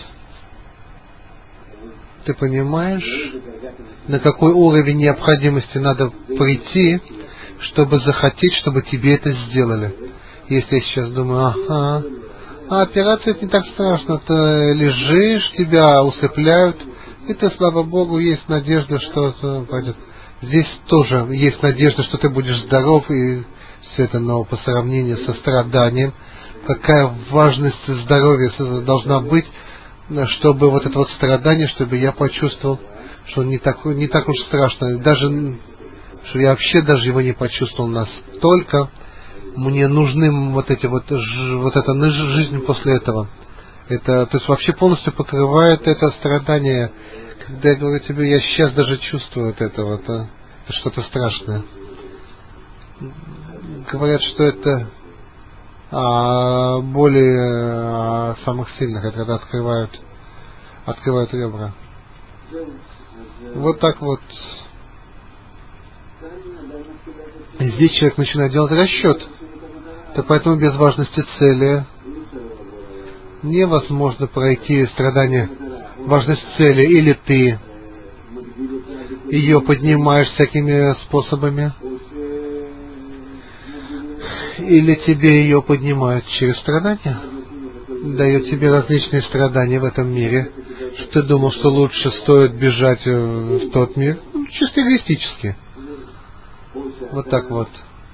ты понимаешь, на какой уровень необходимости надо прийти, чтобы захотеть, чтобы тебе это сделали. Если я сейчас думаю, ага, А операция это не так страшно. Ты лежишь, тебя усыпляют, и ты, слава Богу, есть надежда, что это пойдет. Здесь тоже есть надежда, что ты будешь здоров, и все это, но по сравнению со страданием, какая важность здоровья должна быть, чтобы вот это вот страдание, чтобы я почувствовал, что не так, не так уж страшно. Даже, что я вообще даже его не почувствовал настолько. Мне нужны вот эти вот, вот эта жизнь после этого. Это, то есть вообще полностью покрывает это страдание. Когда я говорю тебе, я сейчас даже чувствую вот это вот, а, это что-то страшное. Говорят, что это а, боли а, самых сильных, это когда открывают, открывают ребра. Вот так вот. Здесь человек начинает делать расчет. То поэтому без важности цели невозможно пройти страдания. Важность цели, или ты ее поднимаешь всякими способами, или тебе ее поднимают через страдания, дают тебе различные страдания в этом мире, что ты думал, что лучше стоит бежать в тот мир, ну, чисто эгоистически. Вот так вот.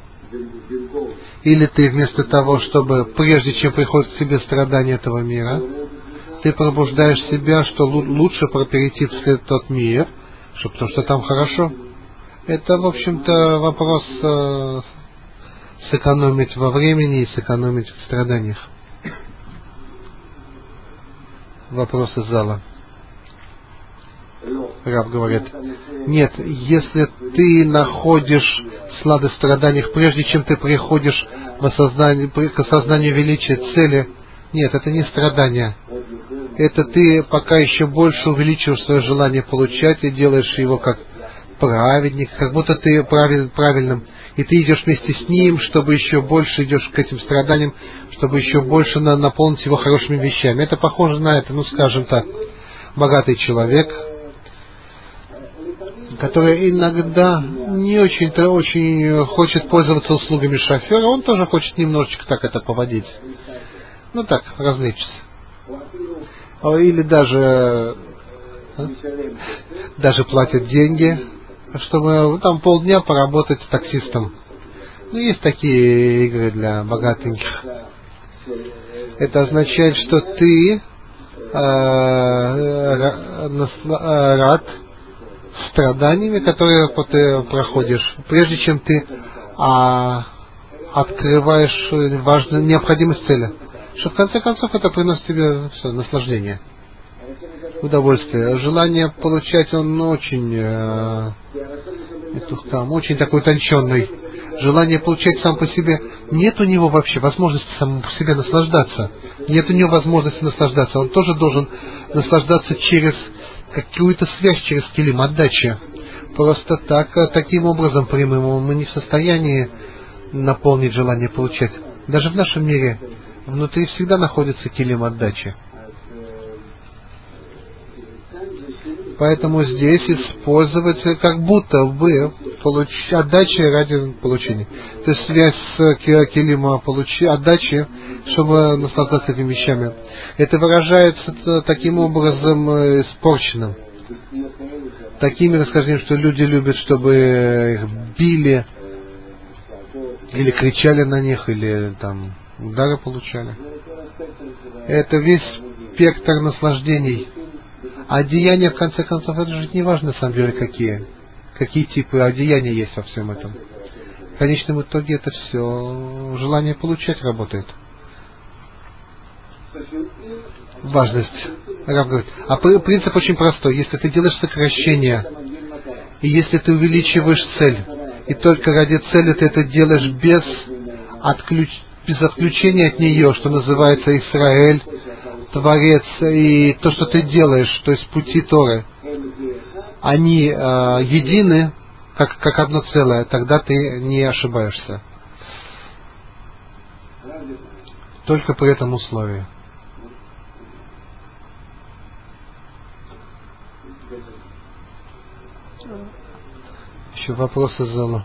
Или ты вместо того, чтобы, прежде чем приходит к тебе страдания этого мира, ты пробуждаешь себя, что лучше перейти в тот мир, что, потому что там хорошо. Это, в общем-то, вопрос э, сэкономить во времени и сэкономить в страданиях. Вопрос из зала. Рав говорит, нет, если ты находишь сладость в страданиях, прежде чем ты приходишь в осознание, к осознанию величия цели, нет, это не страдания. Это ты пока еще больше увеличиваешь свое желание получать и делаешь его как праведник, как будто ты правиль, правильным. И ты идешь вместе с ним, чтобы еще больше идешь к этим страданиям, чтобы еще больше на, наполнить его хорошими вещами. Это похоже на это, ну скажем так, богатый человек, который иногда не очень-то очень хочет пользоваться услугами шофера, он тоже хочет немножечко так это поводить. Ну так, развлечься. Или даже даже платят деньги, чтобы там полдня поработать таксистом. Ну, есть такие игры для богатеньких. Это означает, что ты э, рад страданиями, которые ты проходишь, прежде чем ты а, открываешь важную необходимость цели. Что в конце концов это приносит тебе все, наслаждение, удовольствие. Желание получать, он очень э, там, очень такой утонченный. Желание получать сам по себе. Нет у него вообще возможности самому по себе наслаждаться. Нет у него возможности наслаждаться. Он тоже должен наслаждаться через какую-то связь, через килим отдачи. Просто так, таким образом прямым мы не в состоянии наполнить желание получать. Даже в нашем мире внутри всегда находится килим отдачи. Поэтому здесь использовать как будто бы получ... отдачи ради получения. То есть связь с килима получ... отдачи, чтобы наслаждаться этими вещами. Это выражается таким образом испорченным. Такими расскажениями, что люди любят, чтобы их били, или кричали на них, или там удары получали. Это весь спектр наслаждений. А одеяния, в конце концов, это же не важно, на самом деле, какие. Какие типы одеяния есть во всем этом. В конечном итоге это все желание получать работает. Важность. Рав говорит. А принцип очень простой. Если ты делаешь сокращение, и если ты увеличиваешь цель, и только ради цели ты это делаешь без, отключ... без отключения от нее, что называется Исраэль, Творец, и то, что ты делаешь, то есть пути Торы, они э, едины, как, как одно целое, тогда ты не ошибаешься. Только при этом условии. Еще вопросы из зала?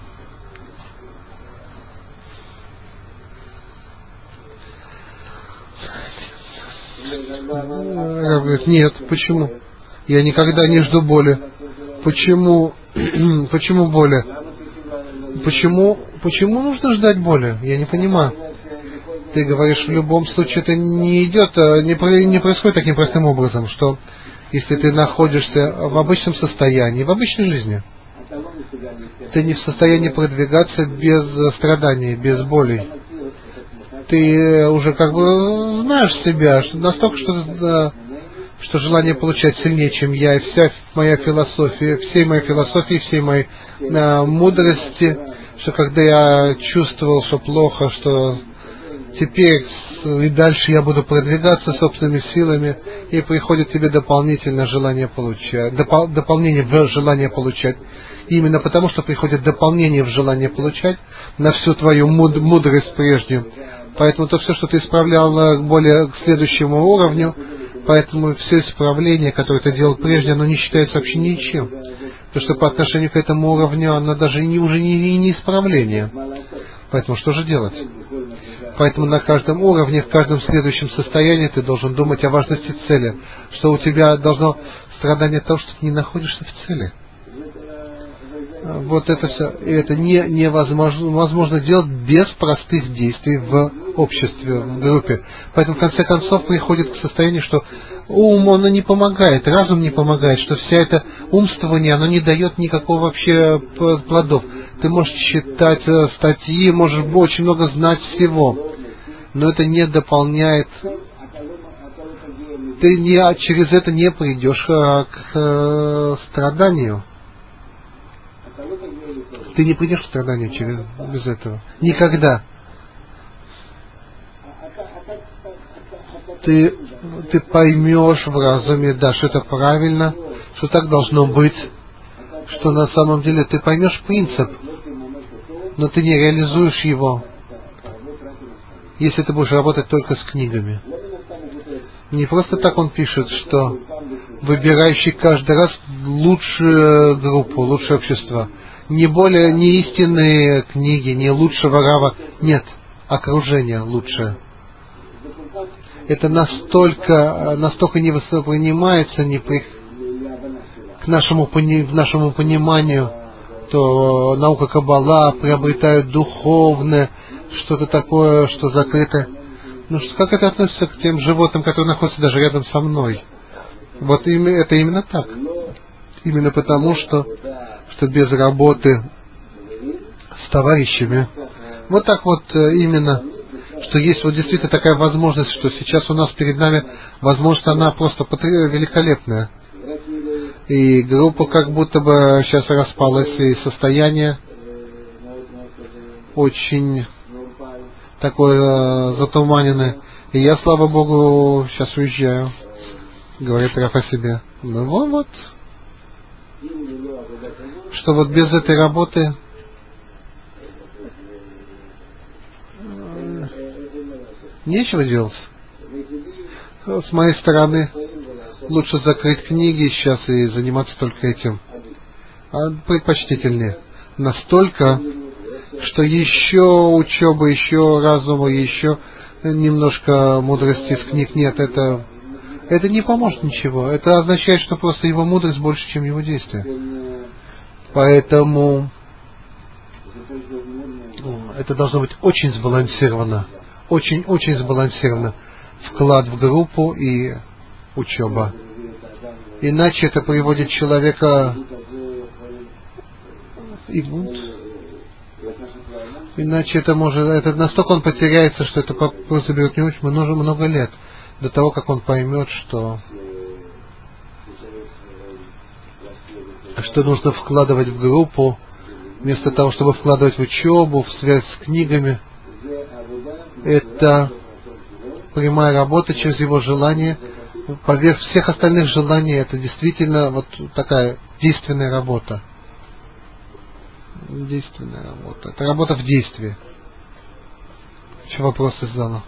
говорит, нет, почему? Я никогда не жду боли. Почему? Почему боли? Почему? Почему нужно ждать боли? Я не понимаю. Ты говоришь, в любом случае это не идет, не, не происходит таким простым образом, что если ты находишься в обычном состоянии, в обычной жизни, ты не в состоянии продвигаться без страданий, без болей. Ты уже как бы знаешь себя, настолько, что, что желание получать сильнее, чем я, и вся моя философия, всей моей философии, всей моей а, мудрости, что когда я чувствовал, что плохо, что теперь и дальше я буду продвигаться собственными силами, и приходит тебе дополнительное желание получать, допол, дополнение в желание получать. И именно потому, что приходит дополнение в желание получать на всю твою муд, мудрость прежнюю. Поэтому то все, что ты исправлял к более к следующему уровню, поэтому все исправление, которое ты делал прежде, оно не считается вообще ничем. Потому что по отношению к этому уровню оно даже не, уже не, не исправление. Поэтому что же делать? Поэтому на каждом уровне, в каждом следующем состоянии ты должен думать о важности цели. Что у тебя должно страдание от того, что ты не находишься в цели. Вот это все, и это не, невозможно возможно делать без простых действий в обществе, в группе. Поэтому в конце концов приходит к состоянию, что ум, оно не помогает, разум не помогает, что вся это умствование, оно не дает никакого вообще плодов. Ты можешь читать статьи, можешь очень много знать всего, но это не дополняет, ты не, через это не придешь к страданию. Ты не придешь к страданию через, без этого. Никогда. Ты, ты поймешь в разуме, да, что это правильно, что так должно быть, что на самом деле ты поймешь принцип, но ты не реализуешь его, если ты будешь работать только с книгами. Не просто так он пишет, что выбирающий каждый раз лучшую группу, лучшее общество. Не более, не истинные книги, не лучшего рава. Нет, окружение лучшее. Это настолько, настолько не воспринимается не при, к нашему, к нашему пониманию, то наука Каббала приобретает духовное, что-то такое, что закрыто. Ну, как это относится к тем животным, которые находятся даже рядом со мной? Вот это именно так. Именно потому, что, что без работы с товарищами, вот так вот именно, что есть вот действительно такая возможность, что сейчас у нас перед нами возможность, она просто великолепная. И группа как будто бы сейчас распалась, и состояние очень такое затуманенное. И я, слава Богу, сейчас уезжаю, говорит Раф о себе. Ну вот, вот. Что вот без этой работы нечего делать. С моей стороны лучше закрыть книги сейчас и заниматься только этим. А предпочтительнее. Настолько, что еще учеба, еще разума, еще немножко мудрости из книг нет. Это, это не поможет ничего. Это означает, что просто его мудрость больше, чем его действия. Поэтому это должно быть очень сбалансировано. Очень-очень сбалансировано. Вклад в группу и учеба. Иначе это приводит человека... И, иначе это может... Это настолько он потеряется, что это просто берет не очень много, много лет до того, как он поймет, что... что нужно вкладывать в группу, вместо того, чтобы вкладывать в учебу, в связь с книгами. Это прямая работа через его желание. Поверх всех остальных желаний, это действительно вот такая действенная работа. Действенная работа. Это работа в действии. Еще вопросы из зала?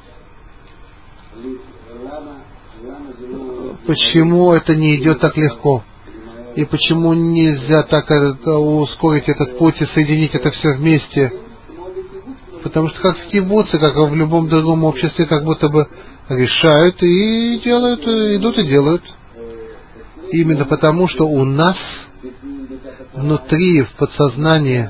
Почему это не идет так легко? И почему нельзя так это, ускорить этот путь и соединить это все вместе? Потому что как в кибуце, как в любом другом обществе, как будто бы решают и делают, идут и делают. Именно потому, что у нас внутри, в подсознании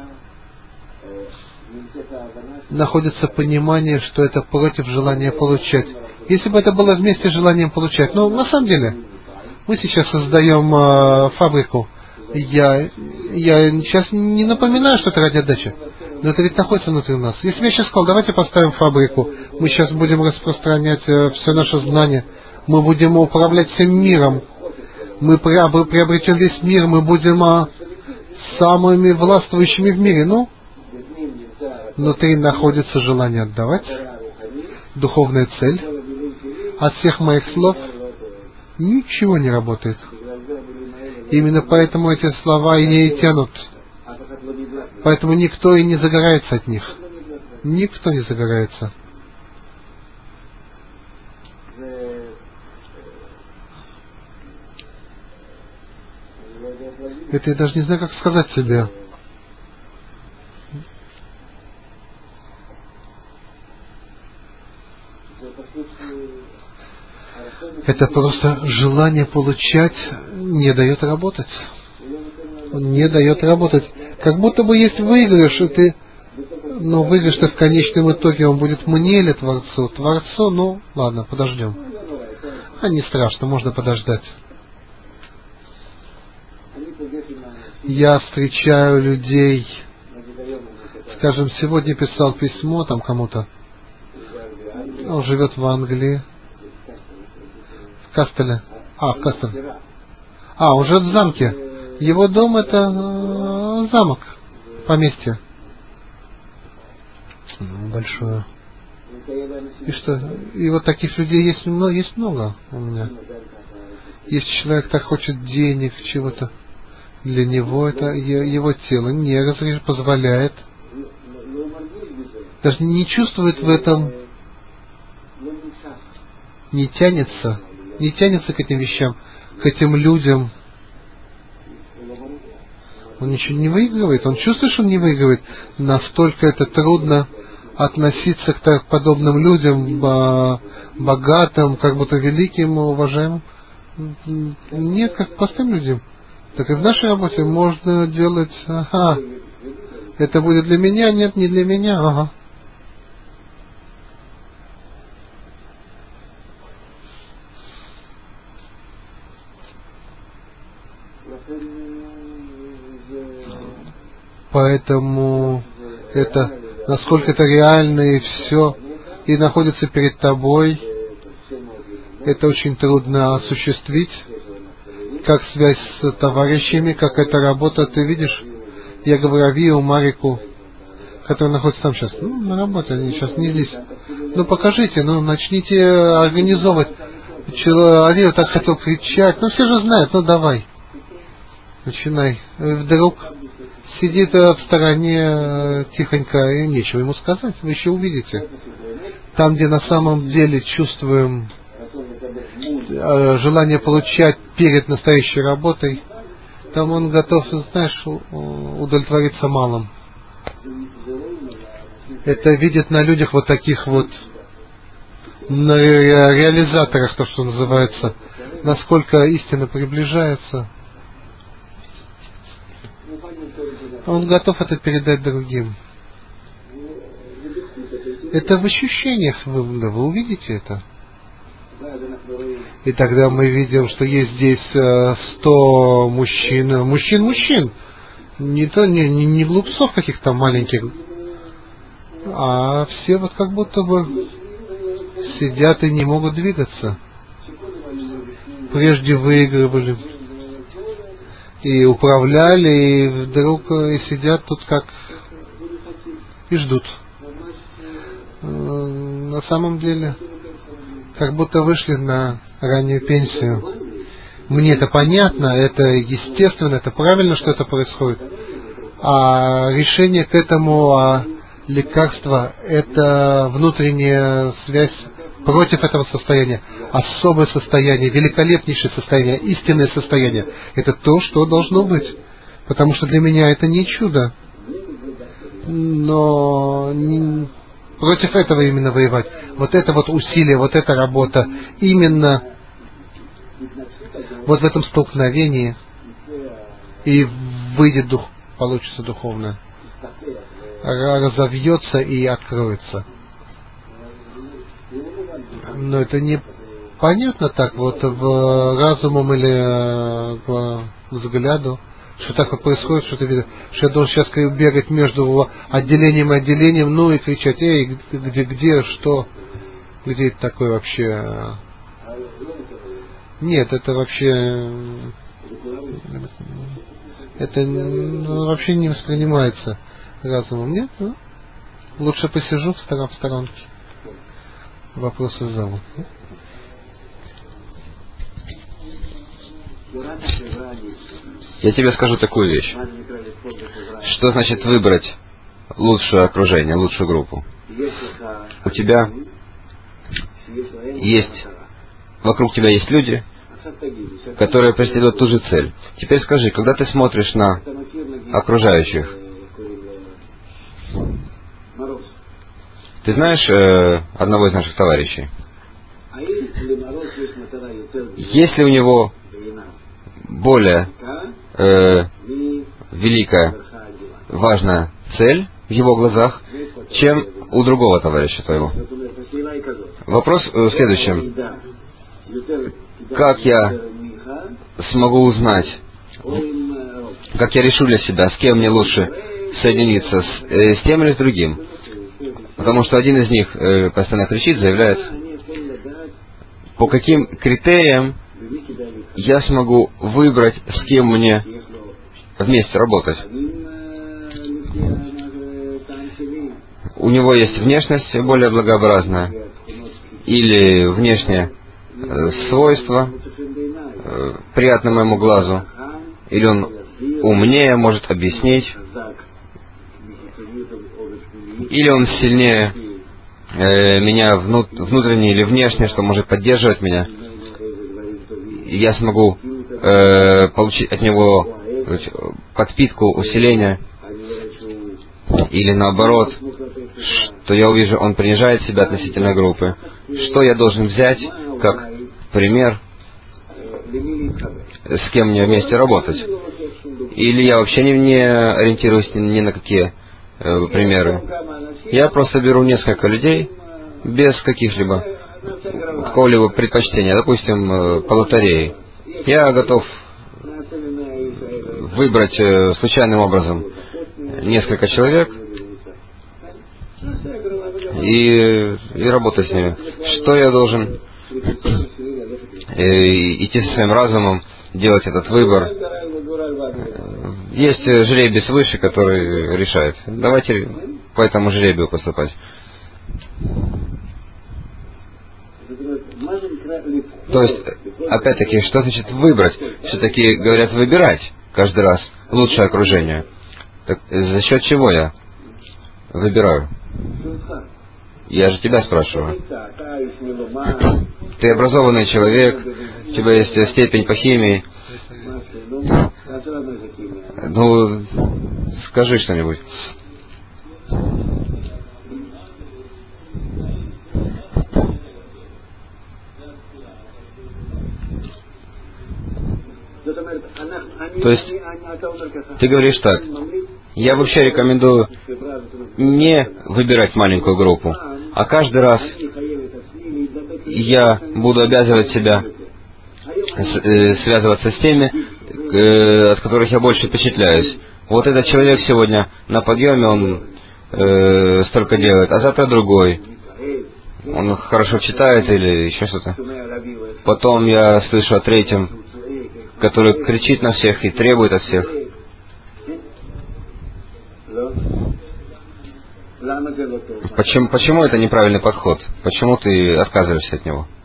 находится понимание, что это против желания получать. Если бы это было вместе с желанием получать, но на самом деле мы сейчас создаем э, фабрику. Я, я сейчас не напоминаю, что это ради отдачи, но это ведь находится внутри нас. Если бы я сейчас сказал, давайте поставим фабрику, мы сейчас будем распространять э, все наше знание, мы будем управлять всем миром, мы приобретем весь мир, мы будем э, самыми властвующими в мире. Ну, внутри находится желание отдавать, духовная цель. От всех моих слов ничего не работает. Именно поэтому эти слова и не тянут. Поэтому никто и не загорается от них. Никто не загорается. Это я даже не знаю, как сказать себе. Это просто желание получать не дает работать. Не дает работать. Как будто бы есть выигрыш, и ты, но выигрыш-то в конечном итоге он будет мне или Творцу? Творцу, ну ладно, подождем. А не страшно, можно подождать. Я встречаю людей, скажем, сегодня писал письмо там кому-то. Он живет в Англии. В Кастеле. А, в Кастеле. А, он живет в замке. Его дом это э, замок, поместье. Большое. И что? И вот таких людей есть много, есть много у меня. Если человек так хочет денег, чего-то, для него это его тело не разреш, позволяет. Даже не чувствует в этом, не тянется, не тянется к этим вещам, к этим людям. Он ничего не выигрывает, он чувствует, что он не выигрывает. Настолько это трудно относиться к так подобным людям, богатым, как будто великим, уважаемым. Нет, как к простым людям. Так и в нашей работе можно делать, ага, это будет для меня, нет, не для меня, ага. Поэтому это, насколько это реально и все, и находится перед тобой, это очень трудно осуществить, как связь с товарищами, как это работает, ты видишь, я говорю Авию, Марику, который находится там сейчас, ну, на работе, они сейчас не здесь. Ну, покажите, ну, начните организовывать. Авию так хотел кричать, ну, все же знают, ну, давай, начинай. И вдруг сидит в стороне тихонько, и нечего ему сказать, вы еще увидите. Там, где на самом деле чувствуем желание получать перед настоящей работой, там он готов, знаешь, удовлетвориться малым. Это видит на людях вот таких вот, на реализаторах, то, что называется, насколько истина приближается. Он готов это передать другим. Это в ощущениях, вы, вы увидите это. И тогда мы видим, что есть здесь сто мужчин, мужчин-мужчин, не то не, не, не глупцов каких-то маленьких, а все вот как будто бы сидят и не могут двигаться. Прежде выигрывали и управляли, и вдруг и сидят тут как и ждут. На самом деле, как будто вышли на раннюю пенсию. Мне это понятно, это естественно, это правильно, что это происходит. А решение к этому, а лекарство, это внутренняя связь против этого состояния. Особое состояние, великолепнейшее состояние, истинное состояние. Это то, что должно быть. Потому что для меня это не чудо. Но не, против этого именно воевать. вот это вот усилие, вот эта работа, именно вот в этом столкновении и выйдет дух, получится духовно, разовьется и откроется. Но это не понятно так вот в разумом или по взгляду, что так вот происходит, что ты видишь, что я должен сейчас бегать между отделением и отделением, ну и кричать: эй, где, где, что, где это такое вообще? Нет, это вообще, это ну, вообще не воспринимается разумом. Нет, ну, лучше посижу в стороне, в сторонке. Вопросы в залу. Я тебе скажу такую вещь. Что значит выбрать лучшее окружение, лучшую группу? У тебя есть, вокруг тебя есть люди, которые преследуют ту же цель. Теперь скажи, когда ты смотришь на окружающих, ты знаешь э, одного из наших товарищей? Есть ли у него более э, великая, важная цель в его глазах, чем у другого товарища твоего? Вопрос в следующем. Как я смогу узнать, как я решу для себя, с кем мне лучше соединиться, с, э, с тем или с другим? Потому что один из них э, постоянно кричит, заявляет. По каким критериям я смогу выбрать, с кем мне вместе работать? У него есть внешность более благообразная, или внешнее э, свойство, э, приятно моему глазу, или он умнее, может объяснить, или он сильнее э, меня внут, внутренне или внешне, что может поддерживать меня. И я смогу э, получить от него подпитку, усиление, или наоборот, что я увижу, он принижает себя относительно группы. Что я должен взять как пример, с кем мне вместе работать? Или я вообще не, не ориентируюсь ни, ни на какие э, примеры. Я просто беру несколько людей без каких-либо какого-либо предпочтения, допустим, э, по лотерее. Я готов выбрать э, случайным образом несколько человек и, и работать с ними. Что я должен э, идти со своим разумом, делать этот выбор? Есть жребий свыше, который решает. Давайте по этому жребию поступать. То есть, опять-таки, что значит выбрать? Все-таки говорят выбирать каждый раз лучшее окружение. Так за счет чего я выбираю? Я же тебя спрашиваю. Ты образованный человек, у тебя есть степень по химии. Ну, скажи что-нибудь. То есть, ты говоришь так, я вообще рекомендую не выбирать маленькую группу, а каждый раз я буду обязывать себя связываться с теми, от которых я больше впечатляюсь. Вот этот человек сегодня на подъеме, он э, столько делает, а завтра другой. Он хорошо читает или еще что-то. Потом я слышу о третьем, который кричит на всех и требует от всех. Почему, почему это неправильный подход? Почему ты отказываешься от него?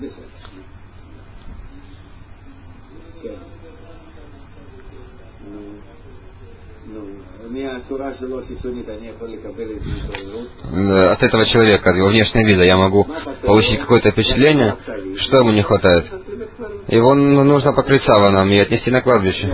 От этого человека, от его внешнего вида я могу получить какое-то впечатление, что ему не хватает. Его нужно покрыть саваном и отнести на кладбище.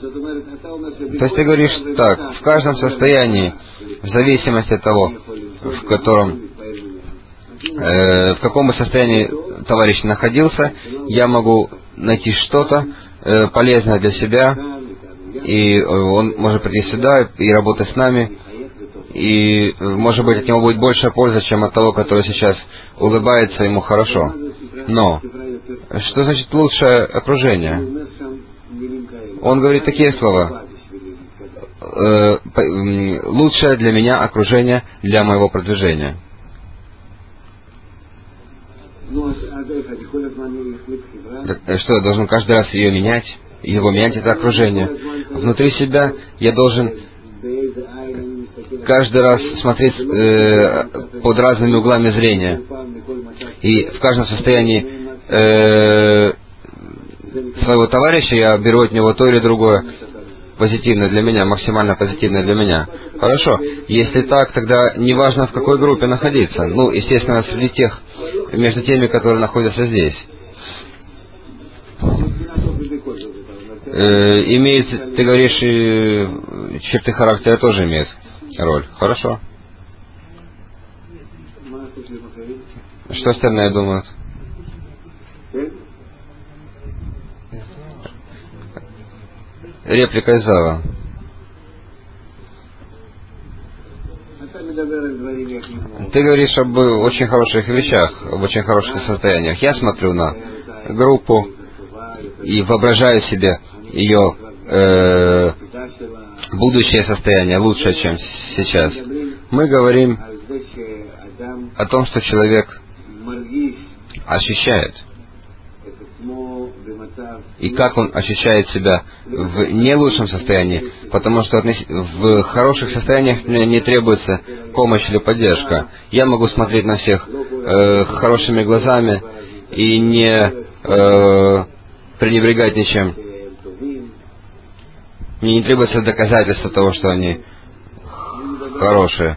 То есть ты говоришь так, в каждом состоянии, в зависимости от того, в котором, э, в каком бы состоянии товарищ находился, я могу найти что-то э, полезное для себя, и он может прийти сюда и работать с нами, и, может быть, от него будет большая польза, чем от того, который сейчас улыбается, ему хорошо. Но, что значит лучшее окружение? Он говорит такие слова. Э, лучшее для меня окружение для моего продвижения. Так, что, я должен каждый раз ее менять? Его менять, это окружение. Внутри себя я должен каждый раз смотреть э, под разными углами зрения. И в каждом состоянии э, своего товарища я беру от него то или другое позитивное для меня, максимально позитивное для меня. Хорошо. Если так, тогда неважно, в какой группе находиться. Ну, естественно, среди тех, между теми, которые находятся здесь. Э, имеет, ты говоришь, и черты характера тоже имеют роль. Хорошо. Что остальные думают? Реплика из зала. Ты говоришь об очень хороших вещах, об очень хороших состояниях. Я смотрю на группу и воображаю себе ее э, будущее состояние лучше, чем сейчас. Мы говорим о том, что человек ощущает. И как он ощущает себя в не лучшем состоянии, потому что в хороших состояниях мне не требуется помощь или поддержка. Я могу смотреть на всех э, хорошими глазами и не э, пренебрегать ничем. Мне не требуется доказательства того, что они хорошие.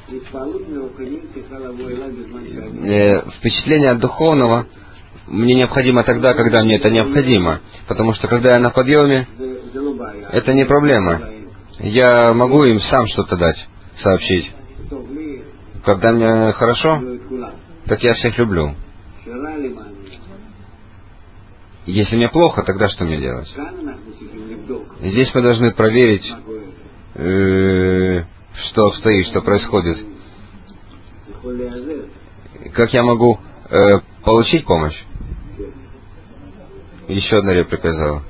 Э, впечатление от духовного мне необходимо тогда, когда мне это необходимо. Потому что когда я на подъеме, это не проблема. Я могу им сам что-то дать, сообщить. Когда мне хорошо, так я всех люблю. Если мне плохо, тогда что мне делать? Здесь мы должны проверить, э, что обстоит, что происходит. Как я могу э, получить помощь? Еще одна реплика из зала.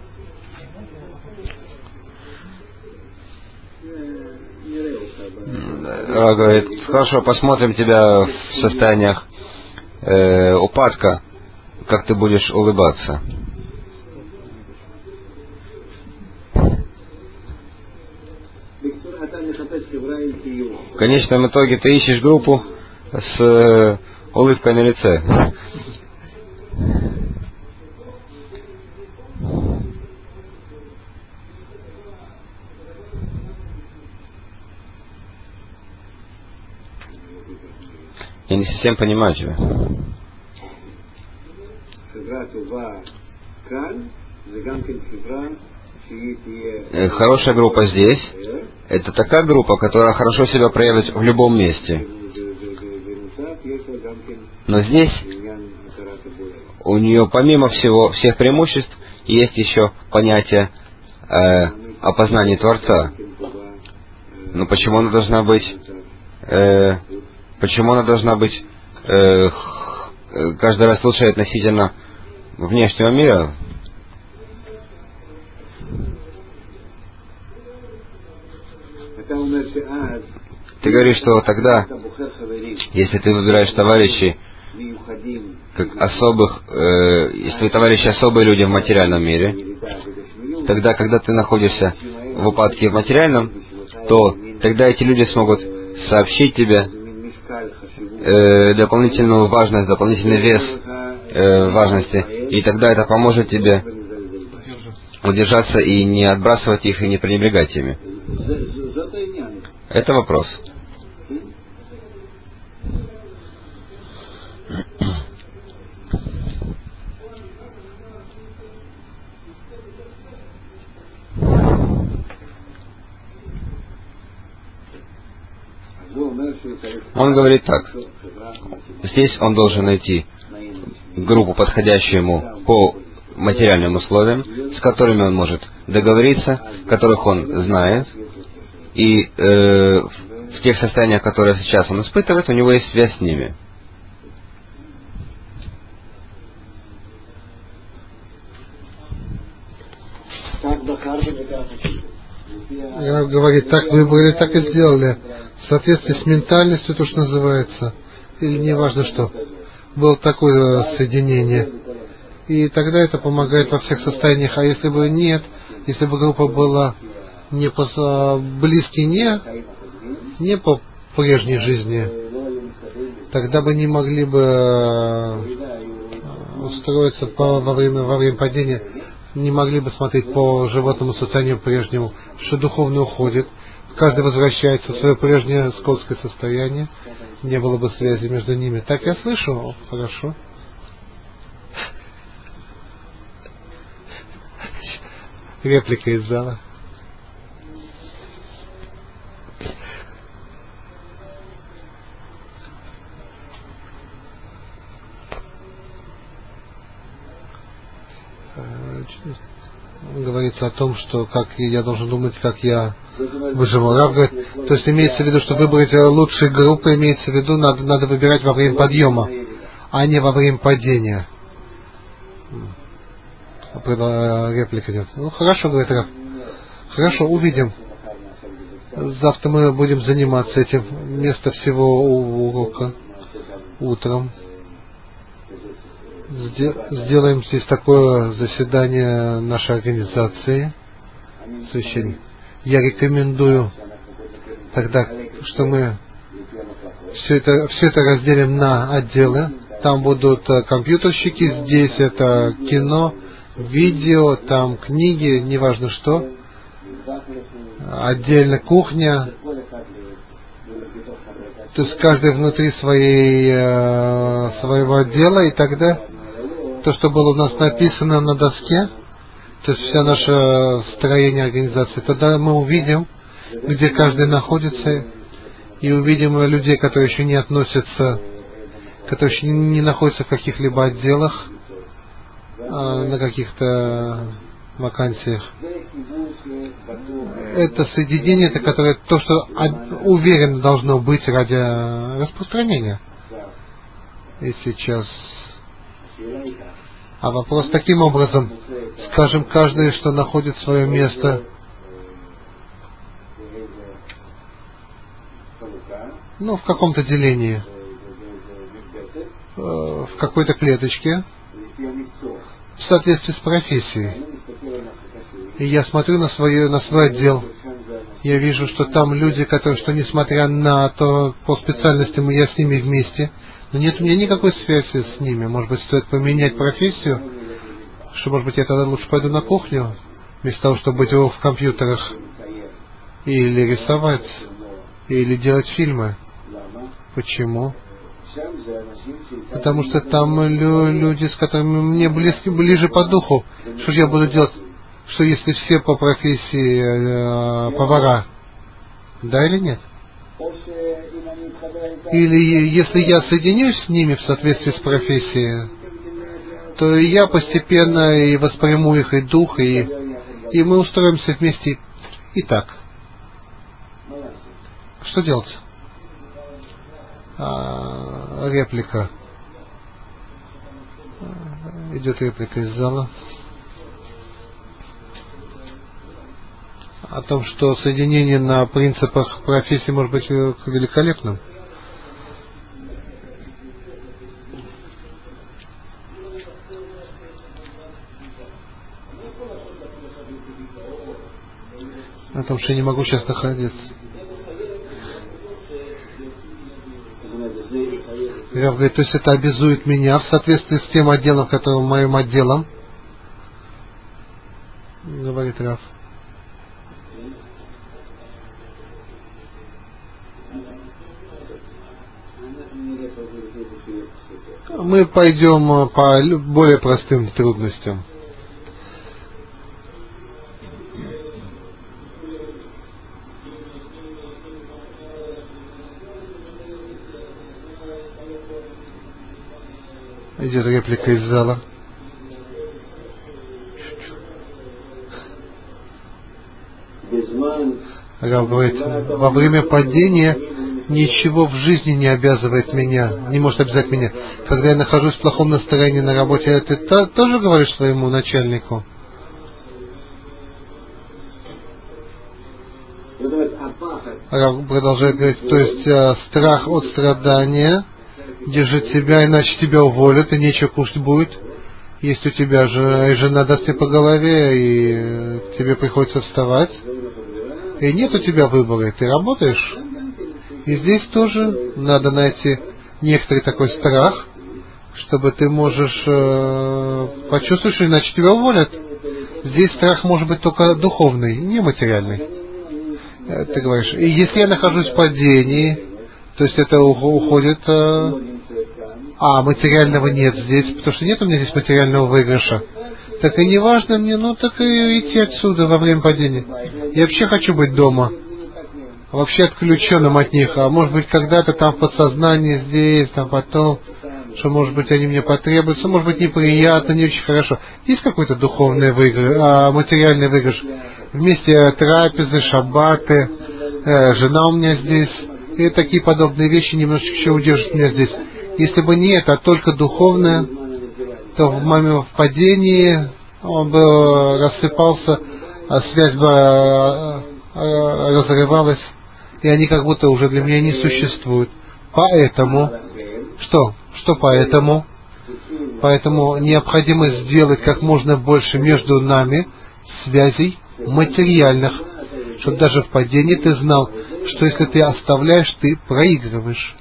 Ра говорит, хорошо, посмотрим тебя в состояниях э, упадка, как ты будешь улыбаться. В конечном итоге ты ищешь группу с э, улыбкой на лице. Я не совсем понимаю тебя. Хорошая группа здесь — это такая группа, которая хорошо себя проявит в любом месте. Но здесь у нее помимо всего всех преимуществ есть еще понятие э, опознания Творца. Но почему она должна быть э, почему она должна быть э, каждый раз лучше относительно внешнего мира? Ты говоришь, что тогда, если ты выбираешь товарищей как особых, э, если товарищи особые люди в материальном мире, тогда, когда ты находишься в упадке в материальном, то тогда эти люди смогут сообщить тебе э, дополнительную важность, дополнительный вес э, важности, и тогда это поможет тебе удержаться и не отбрасывать их, и не пренебрегать ими. Это вопрос. Он говорит так. Здесь он должен найти группу, подходящую ему по материальным условиям, с которыми он может договориться, которых он знает, и э, в тех состояниях, которые сейчас он испытывает, у него есть связь с ними. Раф говорит, так выбрали, так и сделали. В соответствии с ментальностью, то, что называется, или не важно что, было такое соединение. И тогда это помогает во всех состояниях. А если бы нет, если бы группа была не по близкой, не, не по прежней жизни, тогда бы не могли бы устроиться по, во, время, во время падения, не могли бы смотреть по животному состоянию прежнему, что духовно уходит, каждый возвращается в свое прежнее скотское состояние, не было бы связи между ними. Так я слышу? О, хорошо. Реплика из зала. Говорится о том, что как я должен думать, как я выживу. Рав говорит, то есть имеется в виду, что выбрать лучшие группы, имеется в виду, надо, надо выбирать во время подъема, а не во время падения. Реплика идет. Ну хорошо, говорит Рав. Хорошо, увидим. Завтра мы будем заниматься этим. Вместо всего урока утром. Сделаем здесь такое заседание нашей организации. Священник. Я рекомендую тогда, что мы все это, все это разделим на отделы. Там будут компьютерщики, здесь это кино, видео, там книги, неважно что. Отдельно кухня. То есть каждый внутри своей, своего отдела, и тогда то, что было у нас написано на доске, то есть вся наше строение организации, тогда мы увидим, где каждый находится, и увидим людей, которые еще не относятся, которые еще не находятся в каких-либо отделах, на каких-то вакансиях. Это соединение, это которое то, что уверенно должно быть ради распространения. И сейчас. А вопрос таким образом, скажем, каждый, что находит свое место, ну, в каком-то делении, в какой-то клеточке, в соответствии с профессией. И я смотрю на, свое, на свой отдел, я вижу, что там люди, которые, что несмотря на то, по специальностям я с ними вместе, но нет у меня никакой связи с ними. Может быть, стоит поменять профессию, что, может быть, я тогда лучше пойду на кухню, вместо того, чтобы быть в компьютерах, или рисовать, или делать фильмы. Почему? Потому что там лю- люди, с которыми мне близки, ближе по духу. Что же я буду делать? Что если все по профессии э, повара? Да или нет? Или если я соединюсь с ними в соответствии с профессией, то я постепенно и восприму их и дух, и, и мы устроимся вместе и так. Что делать? А, реплика. Идет реплика из зала. О том, что соединение на принципах профессии может быть великолепным. О том, что я не могу сейчас находиться. Рав говорит, то есть это обязует меня в соответствии с тем отделом, которым моим отделом. Говорит Рав. Мы пойдем по более простым трудностям. Идет реплика из зала. Рав говорит, во время падения ничего в жизни не обязывает меня, не может обязать меня. Когда я нахожусь в плохом настроении на работе, ты то, тоже говоришь своему начальнику? Рав продолжает говорить, то есть э, страх от страдания держит тебя, иначе тебя уволят, и нечего кушать будет. Если у тебя же и жена даст тебе по голове, и тебе приходится вставать, и нет у тебя выбора, и ты работаешь. И здесь тоже надо найти некоторый такой страх, чтобы ты можешь э, почувствовать, что иначе тебя уволят. Здесь страх может быть только духовный, не материальный. Э, ты говоришь, и если я нахожусь в падении, то есть это уходит, э, а материального нет здесь, потому что нет у меня здесь материального выигрыша. Так и не важно мне, ну так и идти отсюда во время падения. Я вообще хочу быть дома, вообще отключенным от них, а может быть когда-то там в подсознании здесь, там потом, что может быть они мне потребуются, может быть неприятно, не очень хорошо. Есть какой-то духовный выигрыш, а, материальный выигрыш. Вместе трапезы, шаббаты, э, жена у меня здесь, и такие подобные вещи немножечко еще удержат меня здесь. Если бы не это, а только духовное, то в момент падения он бы рассыпался, а связь бы разрывалась, и они как будто уже для меня не существуют. Поэтому, что? Что поэтому? Поэтому необходимо сделать как можно больше между нами связей материальных, чтобы даже в падении ты знал, что если ты оставляешь, ты проигрываешь.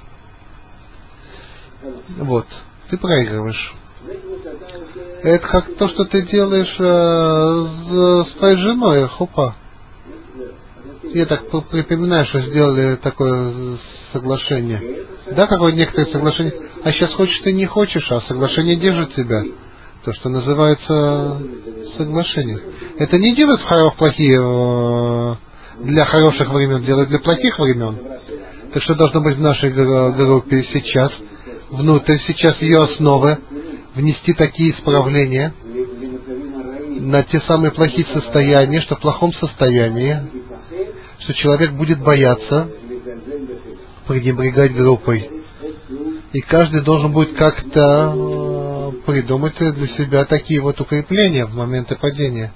Вот, ты проигрываешь. Это как то, что ты делаешь э, с твоей женой, хупа. Я так припоминаю, что сделали такое соглашение. Да, какое-то некоторое соглашение. А сейчас хочешь ты не хочешь, а соглашение держит тебя. То, что называется соглашение. Это не делают в плохие, э, для хороших времен, делают для плохих времен. Так что должно быть в нашей группе сейчас, внутрь сейчас ее основы, внести такие исправления на те самые плохие состояния, что в плохом состоянии, что человек будет бояться пренебрегать группой. И каждый должен будет как-то э, придумать для себя такие вот укрепления в моменты падения.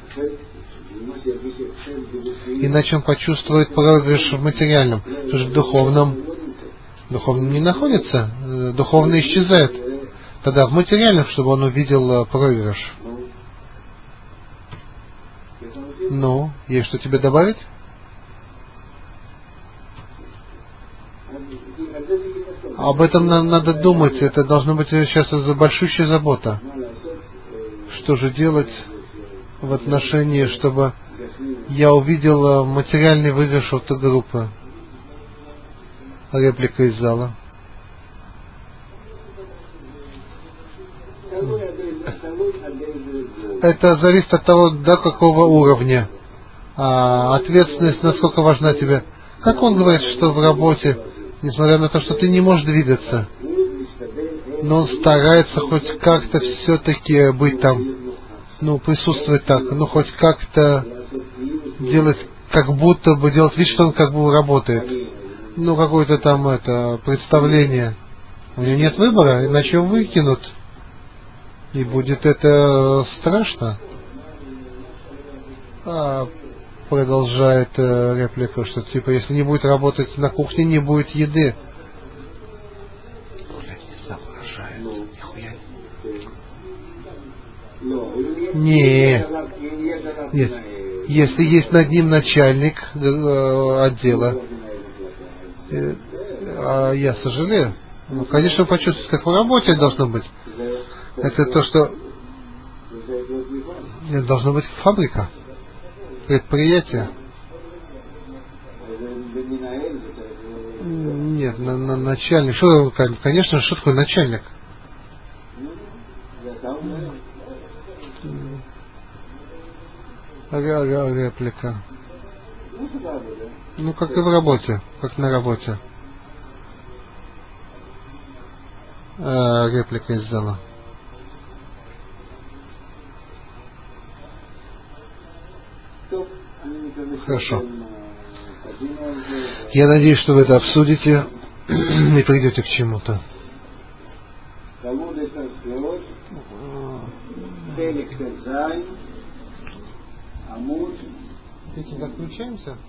Иначе он почувствует проигрыш в материальном, потому что в духовном, духовном не находится, э, духовно исчезает. Тогда в материальном, чтобы он увидел э, проигрыш. Ну, есть что тебе добавить? Об этом нам надо думать, это должна быть сейчас большущая забота. Что же делать в отношении, чтобы я увидел материальный выигрыш от группы? Реплика из зала. Это зависит от того, до какого уровня. А, ответственность, насколько важна тебе. Как он говорит, что в работе, несмотря на то, что ты не можешь двигаться, но он старается хоть как-то все-таки быть там, ну, присутствовать так, ну, хоть как-то делать, как будто бы делать вид, что он как бы работает. Ну, какое-то там это представление. У него нет выбора, иначе его выкинут. И будет это страшно. А, продолжает э, реплика, что типа, если не будет работать на кухне, не будет еды. Не, нет. Если есть над ним начальник э, отдела, э, э, я сожалею. Ну, конечно, почувствовать, как в работе должно быть. Это то, что это должна быть фабрика, предприятие. Нет, на, на, начальник. Что, конечно, что такое начальник? Реплика. Ну, как и в работе, как на работе. Э, реплика из зала. Хорошо. Я надеюсь, что вы это обсудите и придете к чему-то. Этим отключаемся?